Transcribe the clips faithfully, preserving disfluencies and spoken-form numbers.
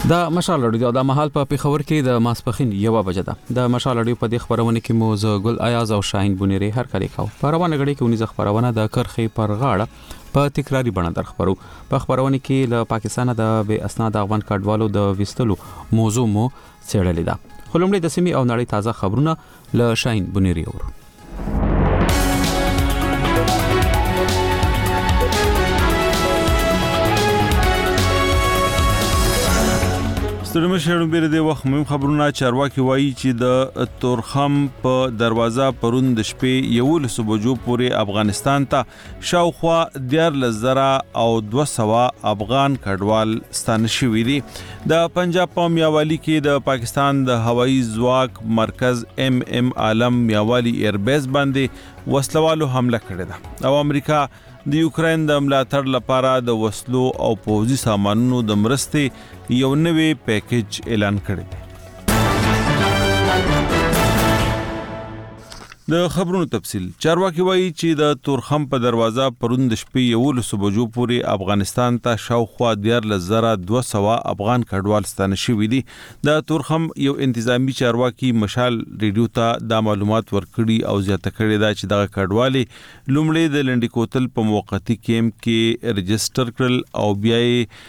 د مشال رادیو د مهال په پیښور کې د ماسپخین یو بجه ده د مشال رادیو په دې خبرونه کې مو ز ګل ایاز او شاهین بونیری هر کلی کاو په روانه غړي کې ونیز خبرونه د کرخې پر غاړه په تکراری بڼه در خبرو په خبرونه کې له پاکستان د بے اسناد افغان کډوالو د وستلو موضوع مو څېړلې ده. خلمړي د سیمې او نړۍ تازه خبرونه له شاهین بونیری اورو. ستړي مشرو بیر د وخت مهم خبرونه چارواکي وایي چې د تورخم په دروازه پرون د شپې یو لسو بجو پورې افغانستان ته شاوخوا دیارلس زره او دوه سوه افغان کډوال ستانه شوي دي. د پنجاب په میاوالی کې د پاکستان د هوایي ځواک مرکز ایم ایم عالم میاوالی ایربیس باندې وسلوالو حمله کړې ده او امریکا د یوکرين د ملاتړ لپاره د وسلو او پوځي سامانونو د مرستې یو نوې پیکیج اعلان کړی دی. د خبرونو تفصیل چارواکي وایي چې د تورخم په دروازه پرون د شپې یو لسو بجو پورې افغانستان ته شاوخوا دیارلس زره دوه سوه افغان کډوال ستانه شوي دي. د تورخم یو انتظامی چارواکي مشال ریډیو ته دا معلومات ورکړي او زیاته کړې ده چې دغه کډوالي لومړی د لنډی کوتل په موقتی کیمپ کې رجستر کړل او بیا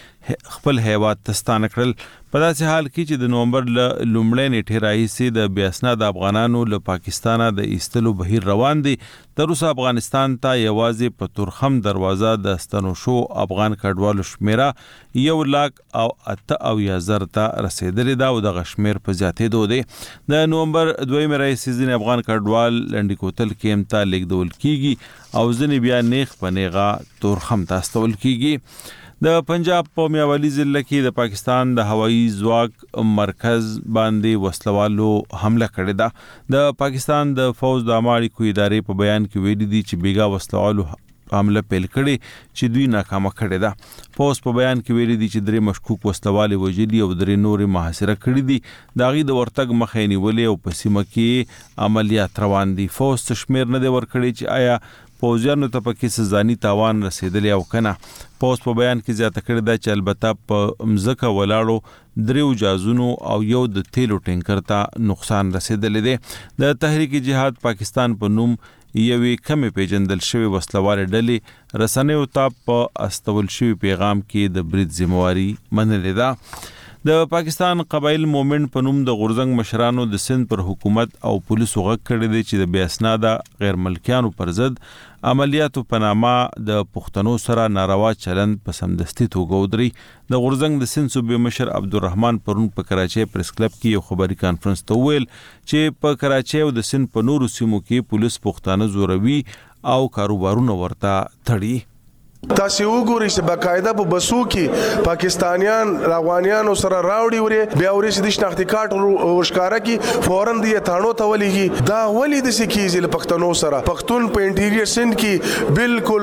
خپل هیواد تستانه کړل. په داسې حال کې چې د نومبر ل لومړۍ نیټې راهیسې د بې اسناد افغانانو له پاکستانه د ایستلو بهیر روان دي. تر اوسه افغانستان ته یوازې په تورخم دروازه د ستنو شو افغان کډوالو شمیره یو لاک او اته اویا زره ته رسیدلې ده او دغه شمیر په زیاتېدو دی. د نومبر دویمې راهیسې ځینې افغان کډوال لنډی کوتل کیمپ ته لیږدول کیږي او ځینې بیا نیغ په نیغه تورخم ته استول کیږي. د پنجاب په میاوالی ضلع کې د پاکستان د هوایي ځواک مرکز باندې وسلوالو حمله کړې ده. د پاکستان د فوج د عامه اړیکو ادارې په بیان کې ویلي دي چې بیګا وسلوالو حمله پیل کړې چې دوی ناکامه کړې ده. فوج په بیان کې ویلي دي چې درې مشکوک وسلوال وژلي او درې نورې محاصره کړې دي. د هغې د ورتګ مخه یې نیولې او په سیمه کې عملیات روان دي. فوج څه شمیر نه دی ورکړی چې آیا پوځیانو ته پکې څه ځاني تاوان رسیدلی او کنه. پوز په بیان کې زیاته کړې ده چې البته په مځکه ولاړو دریو جازونو او یو د تیلو ټینکر ته نقصان رسیدلی دی. د تحریک جهاد پاکستان په نوم یوې کمې پیژندل شوی وسلوالې ډلې رسنیو ته په استول شوي پیغام کې د برید ذمہواري منلې ده. د پاکستان قبایل مومنت په نوم د غورزنګ مشرانو د سند پر حکومت او پولیسو غږ کړی دی چې د بې اسناده غیر ملکیانو پر ضد عملیاتو په نامه د پښتنو سره ناروا چلند په سمدستي توګه ودري. د غورزنګ د سند صوبې مشر عبدالرحمن پرون په کراچۍ پریس کلب کې یو خبري کانفرنس ته ویل چې په کراچۍ او د سند په نورو سیمو کې پولیس پښتانه زوروي او کاروبارونه ورته تړي. تاسو وګورئ چې باقاعده په بسو کې پاکستانیان افغانانو سره راوړي وري بیا وري چې د شناختی کارت ورشکاره کې فورن دی تانو ته ولېږي. دا ولې د سکیزل پښتنو سره پښتون په انټیریئر سند کې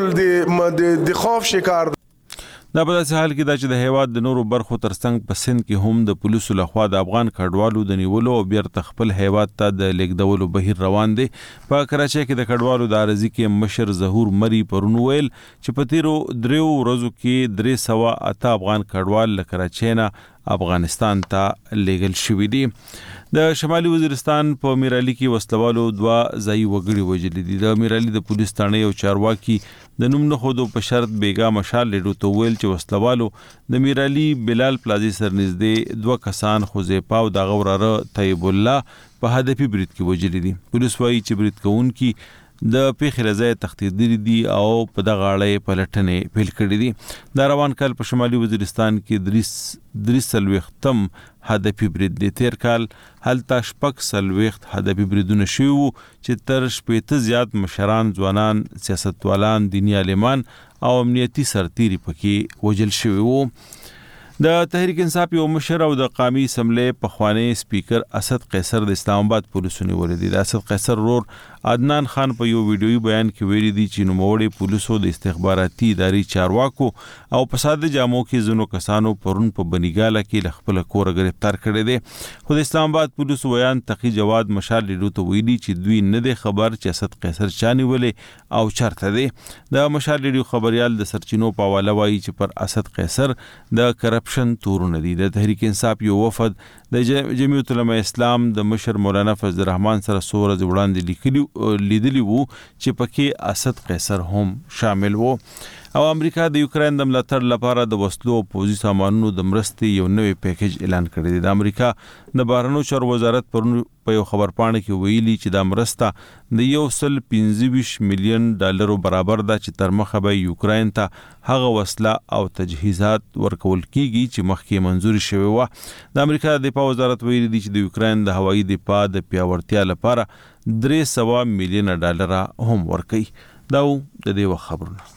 بالکل د خوف شکار. دا په داسې حال کې دا چې د هیواد د نورو برخو ترڅنګ په سند کې هم د پولیسو لخوا د افغان کډوالو د نیولو او بیرته خپل هیواد ته د لیږدولو بهیر روان دی. په کراچۍ کې د کډوالو د عارضي کې مشر ظهور مری پرون ویل چې په تیرو دریو ورځو کې درې سوه اته افغان کډوال له کراچۍ نه افغانستان ته لیږل شوي دي. د شمالي وزیرستان په میرالي کې وسلوالو دوه ځایي وګړي وژلي دي. د میرالي د پولیس تاڼې یو چارواکي د نوم نه ښودو په شرط بیګا مشال ریډیو ته ویل چې وسلوالو د میرالي بلال پلازي سر نږدې دوه کسان خوزیپا او دغه وراره طیب الله په هدفي برید کې وژلي دي. پولیس وایي چې برید کوونکي د پیښې له ځایه تښتېدلي دي او په دغه اړه یې پلټنې پیل کړي دي. دا روان کال په شمالي وزیرستان کې درې څلوېښتم هدفي برید دی. تیر کال هلته شپږ څلوېښت هدفي بریدونه شوي وو چې تر شپېته زیات مشران، ځوانان، سیاستوالان، دیني عالمان او امنیتي سرتیري پکې وژل شوي وو. د تحریک انصاف یو مشر او د قومي اسمبلې پخوانی سپیکر اسد قیصر د اسلام آباد پولیسو نیولې دي. د اسد قیصر ورور عدنان خان په یو ویډیوي بیان کې ویلي دي چې نوموړي پولیسو د استخباراتي ادارې چارواکو او په ساده جامو کې ځینو کسانو پرون په بنیګاله کې له خپل کوره گرفتار کړي دي. خو د اسلام آباد پولیسو ویان تقي جواد مشال ریډیو ته ویلي چې دوی نه دي خبر چې اسد قیصر چا نیولې او چرته دي. د مشال ریډیو خبريال د سرچینو په حواله وایي چې پر اسد قیصر د کرپشن کرپشن تورونه دي. د تحریک انصاف یو وفد د جمعیت العلماء اسلام د مشر مولانا فضل الرحمن سره سور د وړاندې لیکلي لیدلی وو چې پکې اسد قیصر هم شامل وو. او امریکا د یوکرين د ملاتړ لپاره د وسلو او پوځي سامانونو د مرستې یو نوې پیکیج اعلان کړی دی. د امریکا د بهرنیو چارو وزارت پرون په یو خبرپاڼه کې ویلي چې د مرسته د یو سل پنځه ویشت میلیون ډالرو برابر ده چې تر مخه به یوکرين ته هغه وسله او تجهیزات ورکول کیږي چې مخکې منزوري شوی و. د امریکا د دفاع وزارت ویلي دی چې د یوکرين د هوایي دفاع د پیاوړتیا لپاره درې سوه میلیون ډالر هم ورکړي. دا د دې خبرونه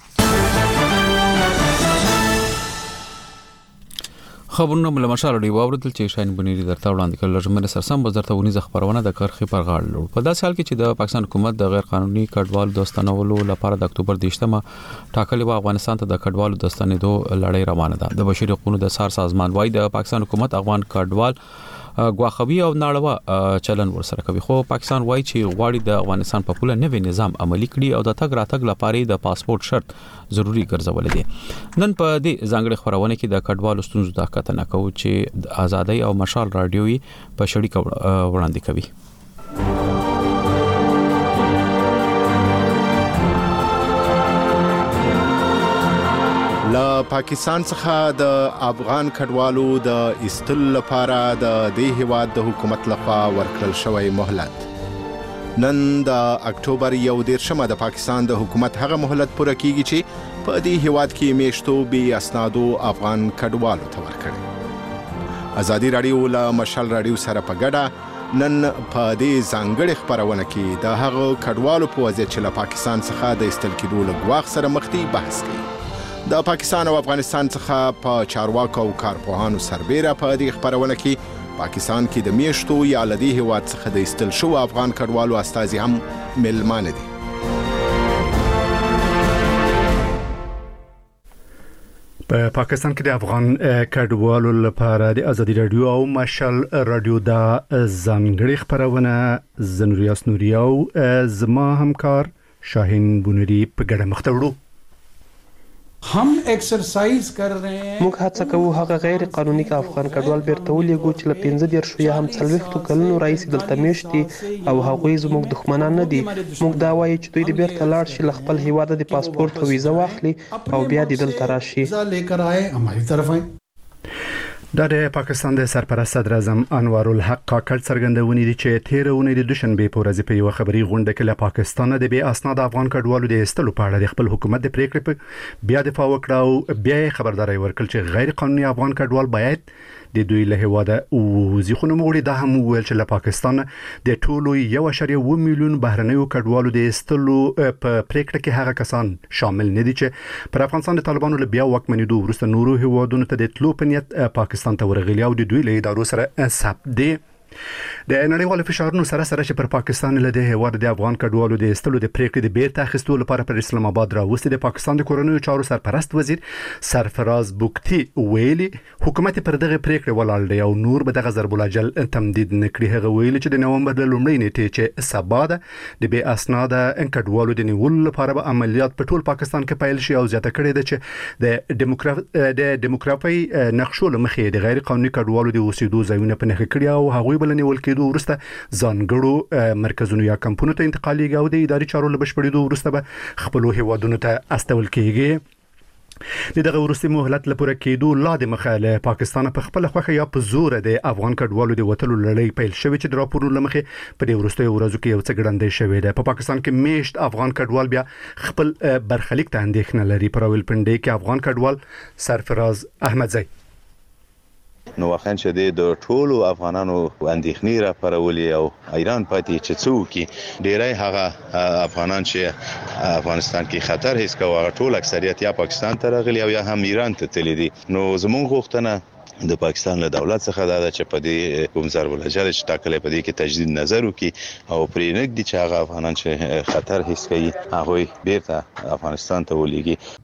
خبرونه ملمشال دی واوردل چې شاین بنيري درته وړاندې کړل. لږمره سرسم بازارته ونی خبرونه د کرخي پر غاړه لور. په داسې حال کې چې د پاکستان حکومت د غیر قانوني کډوالو د ستنولو لپاره د اکتوبر دیشتمه ټاکلې و افغانستان ته د کډوالو د ستنېدو لړۍ روانه ده. د بشري حقوقو د سار سازمان وايي د پاکستان حکومت افغان کډوال غواخوي او ناړوا چلن ورسره کوي. خو پاکستان وایي چې غواړي د افغانستان په پوله نوې نظام عملي کړي او د تګ راتګ لپاره د پاسپورت شرط ضروری ګرځول دي. نن په دې ځانګړي خبرونه کې د کډوالو ستونزو د کتنه کوي چې د ازادي او مشال رادیوي په شړې وړاندې کوي. له پاکستان څخه د افغان کډوالو د ایستل لپاره د دې هیواد د حکومت لخوا ورکړل شوی مهلت نن د اکتوبر یو دیرشمه د پاکستان د حکومت هغه مهلت پوره کیږي چې په دې هیواد کې میشتو بي اسنادو افغان کډوالو ته ورکړي. ازادي رادیو له مشال رادیو سره په ګډه نن په دې ځانګړي خبرونه کې د هغه کډوالو په وضعیت چې له پاکستان څخه د ایستل کېدو له ګواښ سره مخ دي بحث کوي. د پاکستان او افغانستان څخه په چارواکو او کارپوهانو سربېره په دې خبرونه کې پاکستان کې د میشتو یا لدی هیواد څخه د ایستل شو افغان کډوالو استازي هم ملمانه دي. په پاکستان کې د افغان کډوالو لپاره د ازادي رادیو او مشال رادیو د ځانګړي خبرونه زنوریاس نوریا او زما همکار شاهین بنيري په ګډه مخ ته وړو. हम एक्सरसाइज कर रहे हैं. موږ هڅه کوو هغه غیر قانوني کا افغان کډوال بیرته ولېږو چې له پنځه دیرشو یا هم څلوېښتو کلونو راهیسې دلته میشت دي او هغوی زموږ دښمنان نه دي. موږ دا وایو چې دوی د بیرته لاړ شي، له خپل هیواده د پاسپورت او ویزه واخلي او بیا د دلته راشي. دا د پاکستان د سرپرست صدر اعظم انوار الحق کاکړ څرګندونې دي چې تیر اونۍ د دوشنبه په ورځ په یو خبري غونډه کې له پاکستان د بي اسناد افغان کډوالو د ایستلو په اړه د خپل حکومت د پریکړې په بیا دفاع وکړه او بیا خبرداري ورکړه چې غیر قانوني افغان کډوال باید د دوی له هواده او ځخونه موړي د هم ویل چې له پاکستان د ټولو یو اشاریه اووه میلیون بهرنیو کډوالو د ایستلو په پریکړه کې هغه کسان شامل نه دي چې پر افغانستان د طالبانو له بیا واکمنېدو وروسته نورو هوادونو ته د تلو په نیت پاکستان ته ورغلي او د دوی له ادارو سره ثبت دي. د نړیوالو فشارونو سره سره چې پر پاکستان له د هواد د افغان کډوالو د استلو د پریکړې د بیرته اخیستلو لپاره پر اسلام آباد راوستي د پاکستان د کورونو چارو سرپرست وزیر سرفراز بوکتی ویلي حکومت پر دغه پریکړه ولاړ دی او نور به دغه ضرب الاجل تمدید نکړي. هغه ویلي چې د نومبر د لومړۍ نیټې چې سبا ده د بي اسناد کډوالو د نیولو لپاره به عملیات په ټول پاکستان کې پیل شي او زیاته کړي ده چې د دیموکرات د دیموکرافي نقشو لمخې د غیر قانوني کډوالو د اوسېدو ځایونه په نخښه کړي او هغوی بل نیول کېدو ورسته ځانګړو مرکزونو یا کمپونو ته انتقالېږي او د اداري چارو له بشپړېدو ورسته به خپلو هیوادونو ته استول کېږي. د دغه وروستي مهلت لپاره کېدو لا د مخه له پاکستان په خپل خوخه یا په زور د افغان کډوالو د وټلو لړۍ پیل شوې چې د راپورونو لمخې په دې وروستیو ورځو کې یو څه ګړندۍ شوې ده. په پاکستان کې میشت افغان کډوال بیا خپل برخلیک ته اندېښنه لري. په راولپنډۍ کې افغان کډوال سرفراز احمدزی نو واخن چې د ټولو افغانانو اندېښنې را پرولې او ایران پاتې چې څوک ډیرای هغه افغانان چې افغانستان کې خطر هیڅ کوي ټول اکثریت یا پاکستان ته راغلي او یا هم ایران ته تللي دي. نو زموږ غوښتنه د پاکستان له دولت څخه دا چې په دې کوم ضرب الاجل چې ټاکلې په دې کې تجدید نظر وکړي او پرې نګدي چې هغه افغانان چې خطر هیڅ کوي هغه بیرته افغانستان ته ولېږي.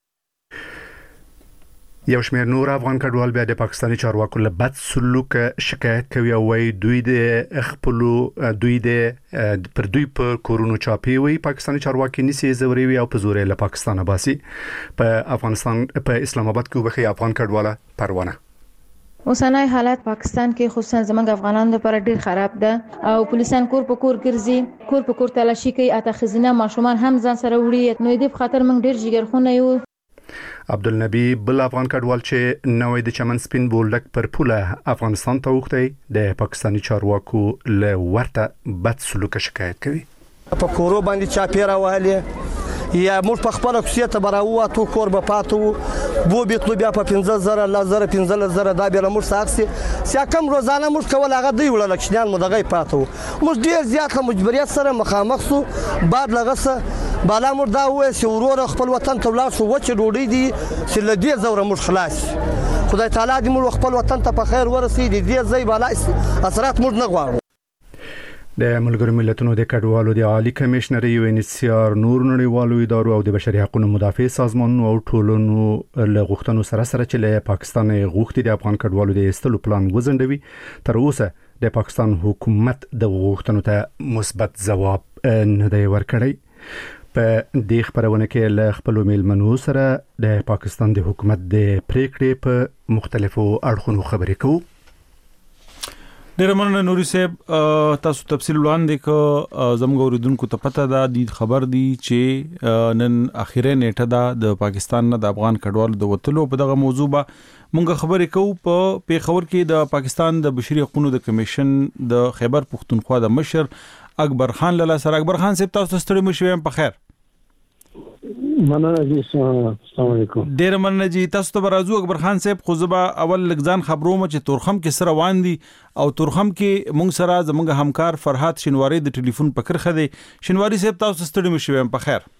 یو شمېر نور افغان کډوال بیا د پاکستاني چارواکو له بد سلوک شکایت کوي او وايي دوی د خپل دوی د پر دوی په کورونو چاپی وي. پاکستاني چارواکي نسی زوري وي او په زور له پاکستان باسي. په افغانستان په اسلام آباد کې وبخي افغان کډواله پروانه اوسنۍ حالت پاکستان کې خصوصا زموږ افغانانو لپاره ډیر خراب ده او پولیسان کور په کور ګرځي، کور په کور تلاشي کوي، اته خزینه ماشومان هم ځان سره وړي. نو دې په خاطر موږ ډیر جګرخونه یو. عبدالنبی بل افغان کډوال چې نوې د چمن سپین بولډک پر پوله افغانستان ته وخته د پاکستاني چارواکو له ورته بد سلوک شکایت کوي. په کورو باندې چا پیرا وهلې یا موږ په خپل کوڅه ته براوه تو کور به پاتو بو بیتلو بیا په پنځه زره لا زره پنځه زره دا به موږ ساکسي سیا کم روزانه موږ کول هغه دی وړل لکشنان مو دغه پاتو موږ ډیر زیات مجبوریت سره مخامخ سو بعد لغسه بالا موږ دا وې چې ورور خپل وطن ته ولاړ شو وچ ډوډۍ دي چې لدې زوره موږ خلاص خدای تعالی دې موږ خپل وطن ته په خیر ورسي دې ځای بالا اثرات موږ نه غواړو. د ملګرو ملتونو د کډوالو د عالی کمشنر یو ان ایچ سی آر نور نړیوالو ادارو او د بشري حقوقو مدافع سازمانونو او ټولنو له غوښتنو سره سره چې له پاکستان غوښتي د افغان کډوالو د ایستلو پلان وزندوي، تر اوسه د پاکستان حکومت د غوښتنو ته مثبت ځواب نه دی ورکړی. په دې خبرونه کې له خپل میلمنو سره د پاکستان د حکومت د پریکړې په مختلفو اړخونو خبرې کوو. ډیر مننه نوري صاحب، تاسو تفصیل وړاندې ک زموږ اوریدونکو ته پته ده د خبر دی چې نن اخیره نیټه ده د پاکستان نه د افغان کډوالو د وټلو په دغه موضوع به مونږ خبرې کوو. په پیښور کې د پاکستان د بشري حقوقو د کمیشن د خیبر پختونخوا د مشر اکبر خان لاله سره. اکبر خان صاحب تاسو ستړي مشوي په خیر. مننه جی، السلام علیکم. ډیر مننه جی، تاسو ته راځو اکبر خان صاحب. خو زبا اول لګزان خبروم چې تورخم کې سره وان دي او تورخم کې مونږ سره زموږ همکار فرحات شینواری د ټلیفون په کرخه دی. شینواری صاحب تاسو ستړي مشوي په خیر.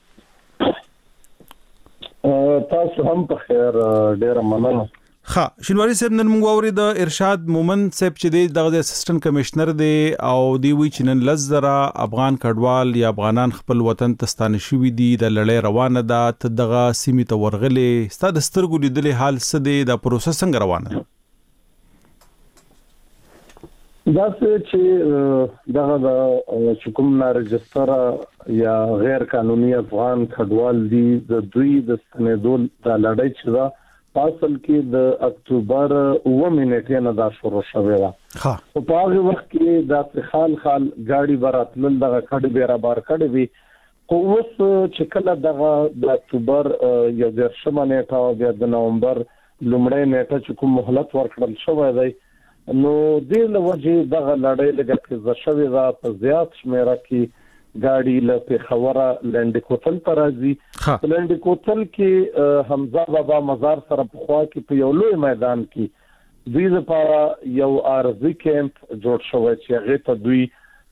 تاسو هم په خیر، ډیر مننه. ها شینواری صاحب، نن موږ اوري د ارشاد مومن صاحب چې د اسسټنټ کمشنر دی او دی وی چې نن لزره افغان کډوال یا افغانان خپل وطن ته ستانه شوي دي، د لړۍ روانه ده، ته دغه سیمې ته ورغلې، ستاسو د سترګو لیدلې حال څه دی، د پروسس څنګه روانه ده؟ دا چې دغه د حکومت نه رجستر یا غیر قانوني افغان کډوال دي د دوی د ستنېدول د لړۍ چې دا اصل کې د اکتوبر اووه نیټه نه دا شروع شوه. ها په هغه وخت کې د خال خال گاډي براتل دغه کډ بیره بار کډ وی خو اوس چې کله دغه د اکتوبر یو د شمه نیټه او د نومبر لومړی نیټه چې کوم مهلت ورکړل شوی دی، نو د لوجه دغه لړۍ لګه چې شوی دا په زیات شمیره کې گاڑی له پیښوره لنډ کوتل پر راځي. لنډ کوتل کې حمزه بابا مزار سره په خوا کې په یو لوی میدان کې دوی لپاره یو ارزي کیمپ جوړ شوی چې هغه ته دوی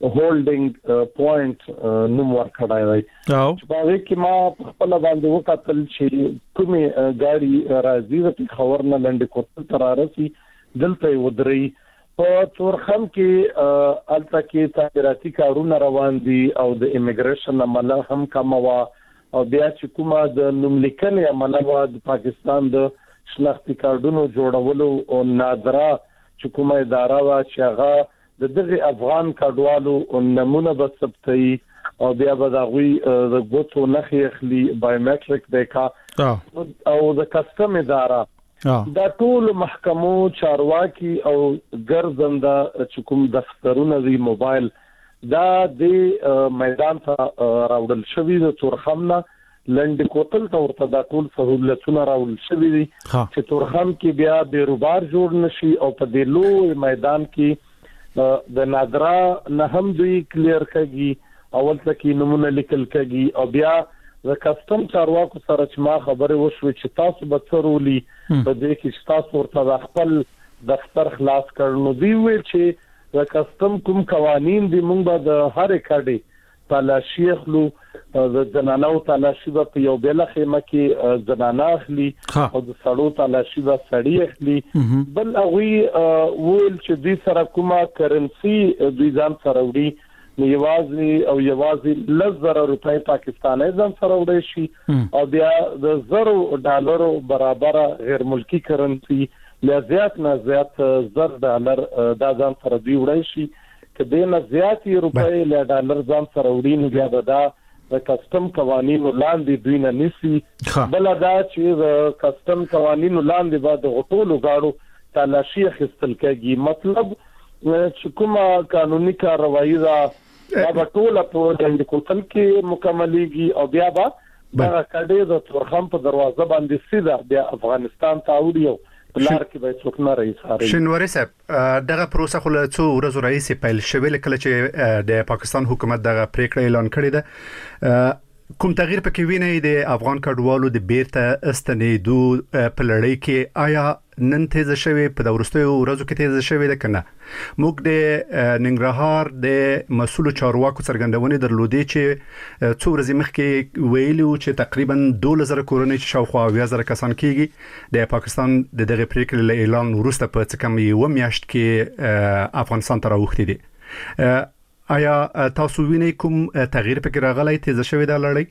هولډینګ پوینټ نوم ورکړای دی. چې په هغه کې ما خپل باندې وکتل چې کومه گاڑی راځي د پیښور نه لنډ کوتل تر راځي دلته ودري. په تورخم کې الته کې تعمیراتي کارونه روان دي او د ایمیګریشن عمله هم کموا او بیا چې کومه د نوملیکنې عمله د پاکستان د شناختی کارډونو جوړولو او نادره چې کومه اداره وا چې هغه د دغه افغان کډوالو نمونه به ثبتي او بیا به دغوی د ګوتو نخې اخلي بایومټریک دیکا او د کسټم اداره دا ټول محکمو چارواکي او ګرځنده چې کوم دفترونه دی موبایل دا د میدان ته راوړل شوی د تورخم نه لنډ کوتل ته ورته دا ټول سہولتونه راوړل شوی دي چې تورخم کې بیا بیروبار جوړ نشي او په دې لوی میدان کې د نادرا نه هم دوی کلیر کړي اول ځکه نمونه لیکل کړي او بیا د کسٹم چارواکو سره چې ما خبره وشو چې تاسو به څرولي په دې کې تاسو ورته خپل دفتر خلاص کړنو دی وی چې د کسٹم کوم قوانين دي موږ به د هر کډي تلاشي خلو د جنانو تلاشي په یو بل خیمه کې جنانا اخلي او د سړو تلاشي به سړی اخلي بل هغه ویل چې دوی سره کومه کرنسي دوی ځان سره وړي نو یوازې او یوازې لزر روپۍ پاکستاني ځان سره وړي شي او بیا د زرو ډالرو برابر غیر ملکی کرنسي لزیات نه زیات زر ډالر دا ځان سره دی وړي شي کله نه زیات روپۍ له ډالر ځان سره وړي نو بیا دا د کسٹم قوانینو لاندې دوی نه نسی بل دا چې د کسٹم قوانینو لاندې بعد غټولو غاړو تلاشي اخیستل کېږي. مطلب چې کومه قانوني کاروایی دا دا ټول په د کوتل کې مکملېږي او بیا به دا کډې د تورخم په دروازه باندې سیده بیا افغانستان ته وړي. لار کې به څوک نه راځي. شینواری صاحب دغه پروسه خو له څو ورځې راځي پیل شوې کله چې د پاکستان حکومت دغه پریکړه اعلان کړې ده. کوم تغییر پکې ویني د افغان کډوالو د بیرته استنیدو په لړۍ کې؟ آیا نن تیز شوی په ورستیو ورځو کې تیز شوی ده کنه؟ موږ د ننګرهار د مسؤل چارواکو څرګندونې درلودې چې څو ورځې مخکې ویلو چې تقریبا دوه زره کورنۍ چې شاوخوا اویا زره کسان کېږي د پاکستان د دغه پریکړې له اعلان وروسته په څه کم یو میاشت کې افغانستان ته راوښتي دي. آیا تاسو وینئ کوم تغییر پکې راغلی تیز شوی دا لړۍ؟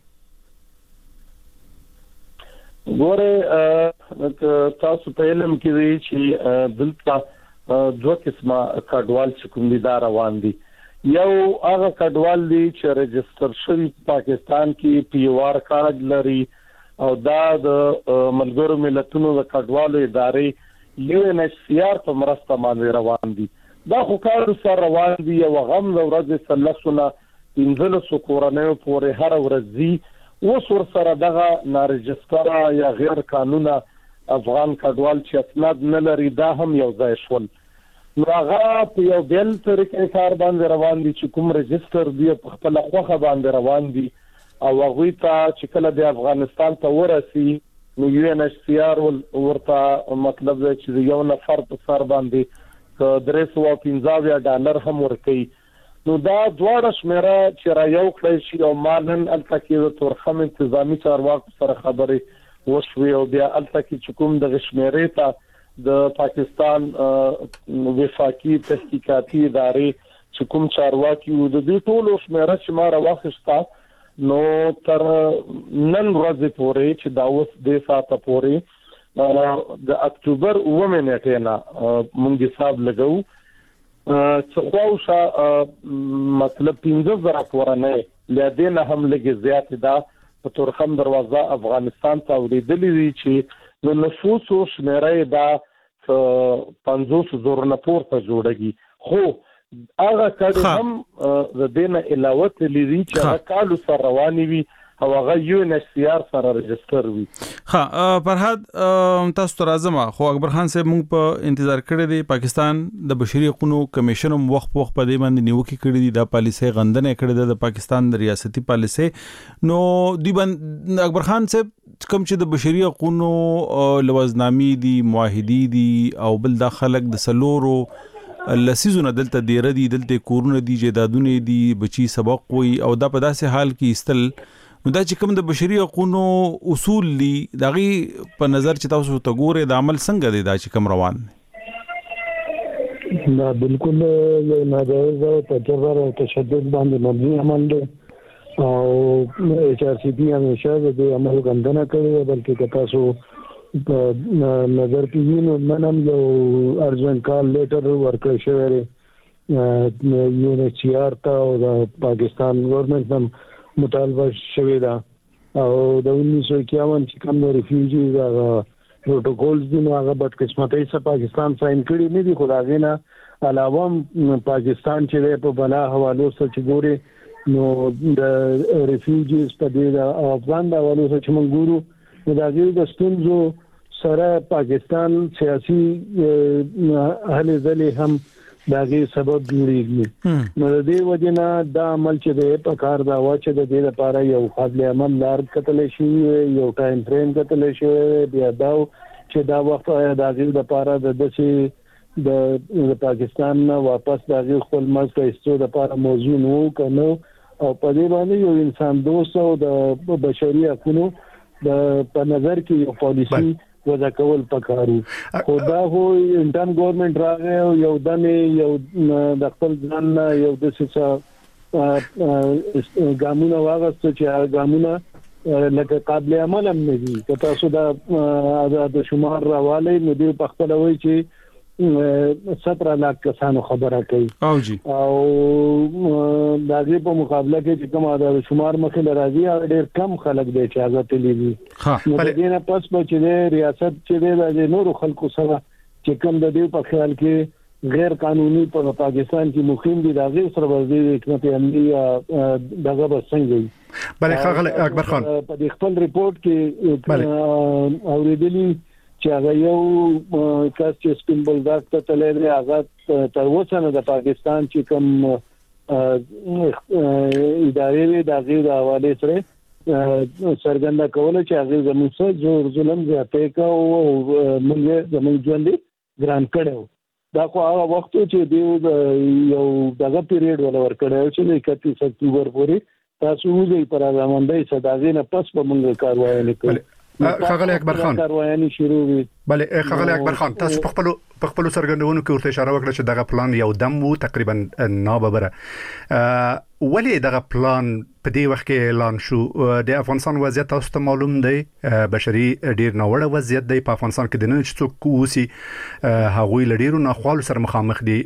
ګوره تاسو په علم کې دی چې دلته دوه قسمه کډوال چې کوم دي دا روان دي. یو هغه کډوال دي چې رجستر شوی پاکستان کې پی او آر کارت لري او دا د ملګرو ملتونو د کډوالو ادارې یو ان ایچ سی آر په مرسته باندې روان دي. دا خو کار سره روان دي او غم د ورځې سلسله پنځلس کورنۍ پورې هر ورځ اوس ور سره دغه نارجستره یا غیر قانونا افغان کډوال چې اسناد نه لري دا هم یو ځای شول. نو هغه په یو بل طریقې کار باندې روان دي چې کوم رجستر دی په خپل خوخه باندې روان دي او هغه ته چې کله د افغانستان ته ورسي نو یو ان ایچ سی آر ورته مطلب دی چې یو نفر په سر باندې درې سوه پنځه ډالر هم ورکړي. نو دا دواړه شمیره چې را یو کړی شي او مانن الته کې د تورخم انتظامی چارواکو سره خبرې وشوي او بیا الته کې چې کوم د شمیرې ته د پاکستان وفاقي تحقیقاتي ادارې چې کوم چارواکي د دې ټولو شمیره چې ما راوخسته نو تر نن ورځې پورې چې دا اوس د ساعته پورې د اکتوبر اووه نیټې نه مونږ حساب لګو څه خواوشه مطلب پنځه زره کورنۍ لدې نه هم لګي زیات ده په تورخم دروازه افغانستان ته ورېدلې دي چې د نفوسو شمیره ده پنځوس زره نه پورته جوړږي. خو هغه کډ هم د دې نه علاوه تللی چې هغه کالو سره رواني وي او هغه یو ان ایچ سی آر سره رجستر وي. ها فرحاد تاسو ته راځم. خو اکبر خان صاحب موږ په انتظار کړی دی پاکستان د بشري حقوقو کمیشن هم وخت په وخت په دې باندې نیوکه کړې دي د پالیسي غندنه کړې ده د پاکستان د ریاستي پالیسي. نو دی باندې اکبر خان صاحب کوم چې د بشري حقوقو لوازنامي دي معاهدي دي او بل د خلک د سلورو لسیزونه دلته ډیر دي دلته کورونه دي جیدادونه دي بچي سبق وي او دا په داسې حال کې استل نو دا چې کوم د بشري حقوقو اصول دي دغه په نظر چې تاسو ته ګوره د عمل څنګه دی دا چې کوم روان دا بالکل یو ناجایز او تجربه او تشدد باندې مبني عمل دی او ایچ آر سی پی همیشه د عمل غندنه کوي بلکې تاسو په نظر کې وینئ منم یو ارجنټ کال لیټر ورکړی شوی دی یو ان ایچ سی آر ته او د پاکستان ګورنمنت هم مطالبه شوی دا او د انیس سو اکیاون چې کوم د ریفیوجیز هغه پروتوکولز دي نو هغه بد قسمتۍ سره پاکستان ساين کړی نه دي. خو دا غینه علاوه پاکستان چې په بلا حوالو سره چې ګوري نو د ریفیوجیز په دې د افغان د حوالو سره چې موږ ګورو نو دا غي د ستونزو سره پاکستان سیاسي اهل ځلې هم داغه سبب جوړیږي. نو د دې وجنه دا عمل چې د په کار دا و چې د دې لپاره یو قابل عمل لار کتل شي یو ټایم فریم کتل شي بیا دا چې دا وخت داغه لپاره د دسي د پاکستان نه واپس داغه خپل مزه ایستو لپاره موضوع نو کنو او په دې باندې یو انسان دوست او د بشري حقوقو د په نظر کې یو پالیسی ودا کول پکارو. خو دا هو انټرن ګورنمنت راغی یو دنه یو د خپل ځان یو د څه ګامونه واغست چې ګامونه لکه قابل عمل هم نه دي. که تاسو دا د شمار راواله نو دی په خپل وای چې ستر لاک کسانو خبره کوي او جی او دا غي په مقابله کې چې کوم د شمار مخې راځي هغه ډېر کم خلک دی چې هغه تللی دي. نو د دې نه پس به چې ریاست چې د نورو خلکو سره چې کوم د دې په خیال کې غیر قانوني په پاکستان کې مقیم دي دا غیر سره وزیر حکمت عملی دغه بسنګي بله خغل اکبر خان په دې خپل ریپورت کې اوریدلی چې هغه یو کاس چې سپین بولداک ته تللی هغه تر اوسه نه د پاکستان چې کوم ادارې د غیر حواله سره سرګنده کوله چې هغه زموږ سره جوړ ظلم زیاتې کا او موږ زموږ ژوند ګران کړو دا خو هغه وخت چې دی یو دغه پیریډ ولا ورکړی چې د اکتیس اکتوبر پورې تاسو وځي پر ځامندې صداغې نه پس په موږ کاروایی وکړو خغل اکبر خان کاروایی شروع وي بله خغل اکبر خان تاسو په خپل په خپل سرګندونو کې ورته اشاره وکړه چې دغه پلان یو دم وو تقریبا ناببره ولې دغه پلان په دې وخت کې اعلان شو د افغانستان وضعیت تاسو ته معلوم دی بشري ډیر ناوړه وضعیت دی په افغانستان کې د نن چې څوک اوسي هغوی لډیرو ناخوالو سره مخامخ دي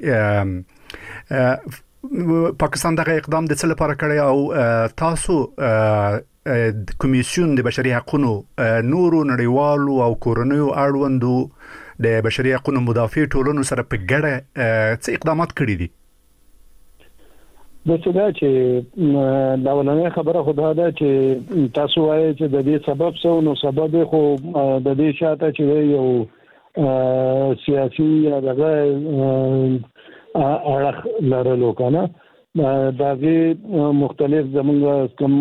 پاکستان دغه اقدام د څه لپاره کړی او تاسو د کمیسیون د بشري حقوقو نورو نړیوالو او کورنیو اړوندو د بشري حقوقو مدافع ټولنو سره په ګډه څه اقدامات کړي دي؟ د څه دا چې دا ولنه خبره خدا ده چې تاسو وایي چې د دې سبب څه نو سبب خو د دې شاته چې یو سیاسي یا دغه اړه لرلو کنه داغه مختلف زمونږ کم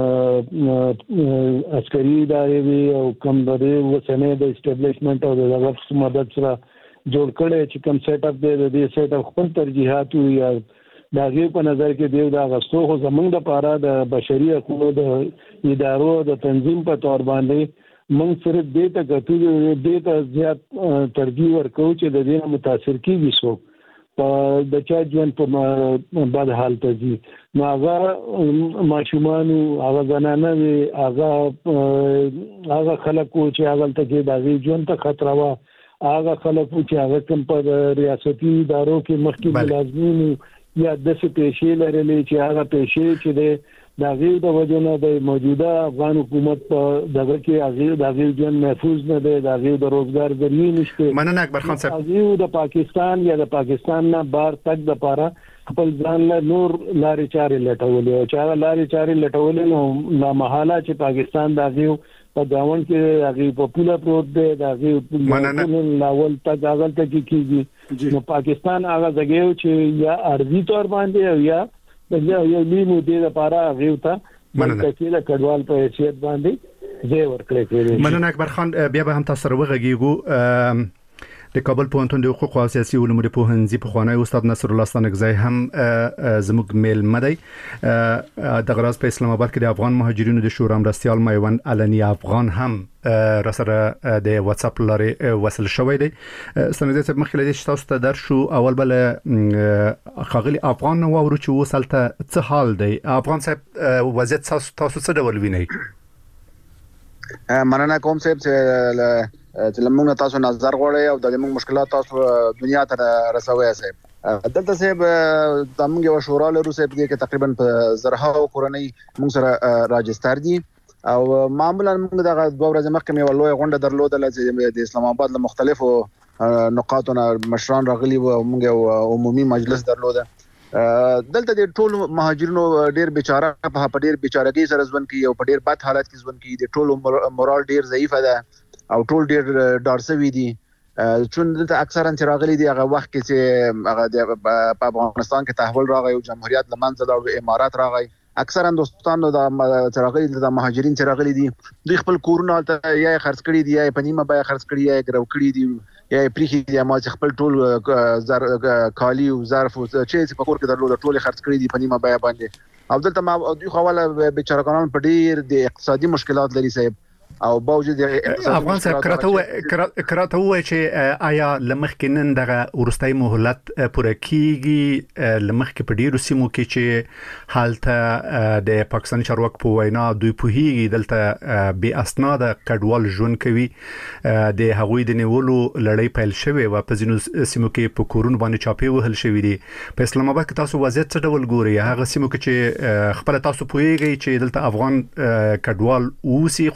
عسکري ادارې وی او کم د وسنه د اسټابلیشمنت او د دغه مدد سره جوړ کړي چې کم سیټ اپ دی د دې سیټ اپ خپل ترجیحات یا داغه په نظر کې دیو دا غستو خو زمونږ د پاره د بشري حقوقو د ادارو د تنظیم په تور باندې موږ صرف دې ته غوښتو دې ته زیات ترجیح ورکو چې د دې متاثر کیږي څوک په د چا ژوند په بد حال ته دي نو هغه ماشومان هغه زنانه وي هغه هغه خلک چې هغه ته کې د ژوند ته خطر وا هغه خلک چې هغه کوم په ریاستي ادارو کې مخکې ملازمین یا د څه پیښې لرلې چې هغه پیښې چې د دغه د وجنه د موجوده افغان حکومت په دغه کې هغه د ژوند محفوظ نه دی دغه د روزګار ذریعہ نشته مننه اکبر خان صاحب هغه د پاکستان یا د پاکستان نه بار تک د پاره خپل ځان له نور لارې چارې لټولې او چې هغه لارې چارې لټولې نو لا محاله چې پاکستان دغه په گاون کې هغه په پوله پروت دی دغه مننه لاول تک هغه ته کیږي نو پاکستان هغه ځګیو چې یا ارضی تور باندې یا د یو لیمو د لپاره غوته د تکیله کډوال په حیثیت باندې زه ورکړې کړې مننه اکبر خان بیا به هم تاسو سره وغږیږو د کابل پوهنتون د حقوق او سیاسي علومو د پوهنځي په خوانی استاد نصر الله ستانکزی هم زموږ میل مدی د غراز په اسلام آباد کې د افغان مهاجرینو د شورا مرستيال میوند علنی افغان هم را سره د واتس اپ لارې وصل شوی دی ستانکزی صاحب مخکې لدې تاسو ته در شو اول بل خاغلی افغان نو ورو چې وصلته څه حال دی افغان صاحب وضعیت تاسو څه ډول وینئ؟ مننه کوم صاحب چې چې لمونږ تاسو نظر غوړی او د موږ مشکلات تاسو دنیا ته رسوي صاحب دلته صاحب د موږ یو شورا لرو صاحب کې تقریبا په زرهاو کورنۍ موږ سره راجستر دي او معمولا موږ دغه دوه ورځې مخکې یو لوی غونډه درلودله چې د اسلام آباد له مختلفو نقاطونو مشران راغلي او موږ یو عمومي مجلس درلوده دلته د ټول مهاجرینو ډیر بیچاره په ډیر بیچارهګي سره ژوند کوي او په ډیر بد حالت کې ژوند کوي د ټول مورال ډیر ضعیف ده او ټول ډیر ډارسوي دي چون دلته اکثرا چې راغلي دي هغه وخت کې چې هغه په افغانستان کې تحول راغی او جمهوریت لمنځه لاړ امارات راغی اکثرا دوستانو د راغلي د مهاجرین چې راغلي دي دوی خپل کورونه ته یا خرڅ کړي دي یا په نیمه بیا خرڅ کړي یا ګرو کړي دي یا پریخي دي ما چې خپل ټول زر کالی او ظرف چې په کور کې درلود ټول خرڅ کړي دي په نیمه بیا باندې او دلته ما دوی خواله بیچارهګان په ډیر د اقتصادي مشکلات لري صاحب او باوجود افغان صاحب کراته کراته وای چې آیا لمخ کینن دغه ورستای مهلت پوره کیږي لمخ کې په ډیرو سیمو کې چې حالته د پاکستان چارواکو په وینا دوی په هیږي دلته به اسناد کډوال ژوند کوي د هغوی د نیولو لړۍ پیل شوې و په ځینو سیمو کې په کورون باندې چاپی وهل شوې دي په اسلام آباد کې تاسو وضعیت څه ډول ګوري هغه سیمو کې چې خپل تاسو پوهیږئ چې دلته افغان کډوال اوسي خو پاکستان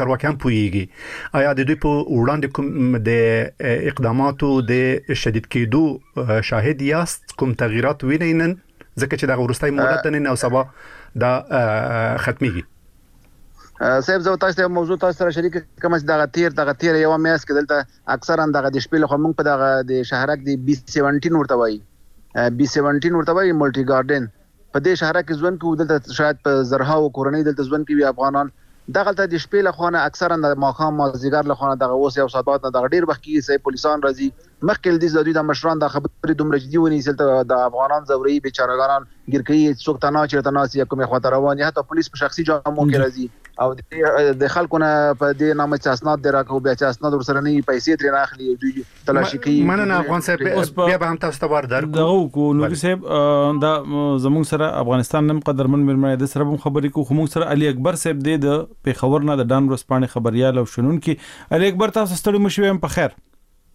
چارواکي هم پوهیږي آیا د دوی په وړاندې کوم د اقداماتو د شدید کېدو شاهد یاست کوم تغییرات وینئ ځکه چې د ورستۍ مهلت نن او سبا دا ختميږي صاحب زه تاسو ته موضوع تاسو سره شریک کوم چې دغه تیر دغه تیر یو میاس کې دلته اکثرا دغه د شپې له خو موږ په دغه د شهرک د بي سبعتر ورته وایي بي سبعتر ورته وایي ملټي ګارډن په دې شهرک کې ځوان کې دلته شاید په زرهاو کورنۍ دلته ځوان کې وي افغانان دغه ته د شپې له خونه اکثرا د ماخام مازیګر له خونه دغه اوس یو ساعت نه دغه ډیر وخت کې سي پولیسان راځي مخکې د دې د مشران د خبرې دومره جدي ونی سلته د افغانان زوري بیچارهګان ګرګي څوک تنها چې تنها سي کومه خاطر رواني حتی پولیس په شخصي جامو کې راځي او د خلکو نه په دې نامه چې اسناد دراکو بیا چې اسناد ورسره نه پیسې ترې نه اخلي دوی تلاشي کوي مننه افغان صاحب بیا به هم تاسو ته ور درکو دغه کو نور صاحب دا زموږ سره افغانستان نم قدرمن مرمنه د سره هم خبرې کو خو موږ سره علي اکبر صاحب د پیښور نه د ډان ورسپانې خبريال او شنون کې علي اکبر تاسو ستړي مشوي په خیر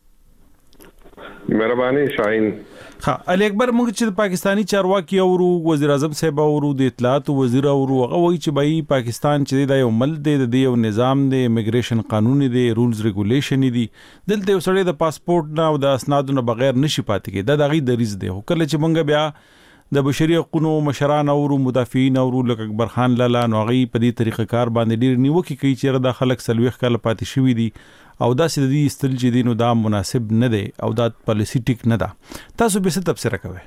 مهرباني شاهین ها علي اکبر موږ چې پاکستانی چارواکي او وزیر اعظم صاحب او د اطلاعات وزیر او هغه وایي چې بای پاکستان چې د یو ملک دی د یو نظام دی امیګریشن قانون دی رولز ریګولیشن دی دلته یو سړی د پاسپورت نه او د اسنادو نه بغیر نشي پاتې کېد دا دغه دریز دی خو کله چې موږ بیا د بشري حقوقو مشران او مدافعین او لکه اکبر خان لالا نوغي په دې طریقه کار باندې ډیر نیوکه کوي چې د خلک سلويخ کله پاتې شوی دي او دا چې د دې استل چې دینو دا مناسب نه دی او دا پالیسی ټیک نه ده تاسو به څه تفسیر کوئ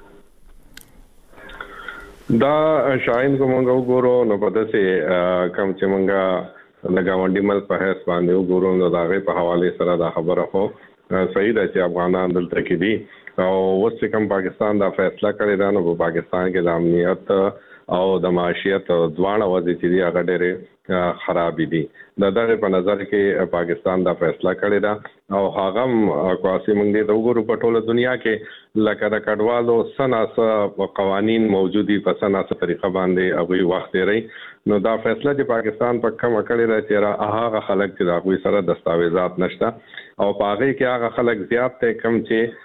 دا شاین کومه وګورو نو په داسې کم چې مونږه لګاونډي ملک په هیڅ باندې وګورو نو دا غي په حواله سره دا خبره خو صحیح ده چې افغانان دلته کې دي او وڅ کوم پاکستان دا فیصله کړی دا نو په پاکستان کې د امنیت او د معاشيت دواړه وضع چې دی هغه ډېر خراب دي د دغه په نظر کې پاکستان دا فیصله کړی دا او هغه کواسي موږ د وګورو په ټوله دنیا کې لکه د کډوالو سناسه قوانين موجودي په سناسه طریقه باندې هغه وخت لري نو دا فیصله چې پاکستان په کومه کړی دا چې هغه خلک چې د هغه سره دستاویزات نشته او پاره کې هغه خلک زیات ته کم چې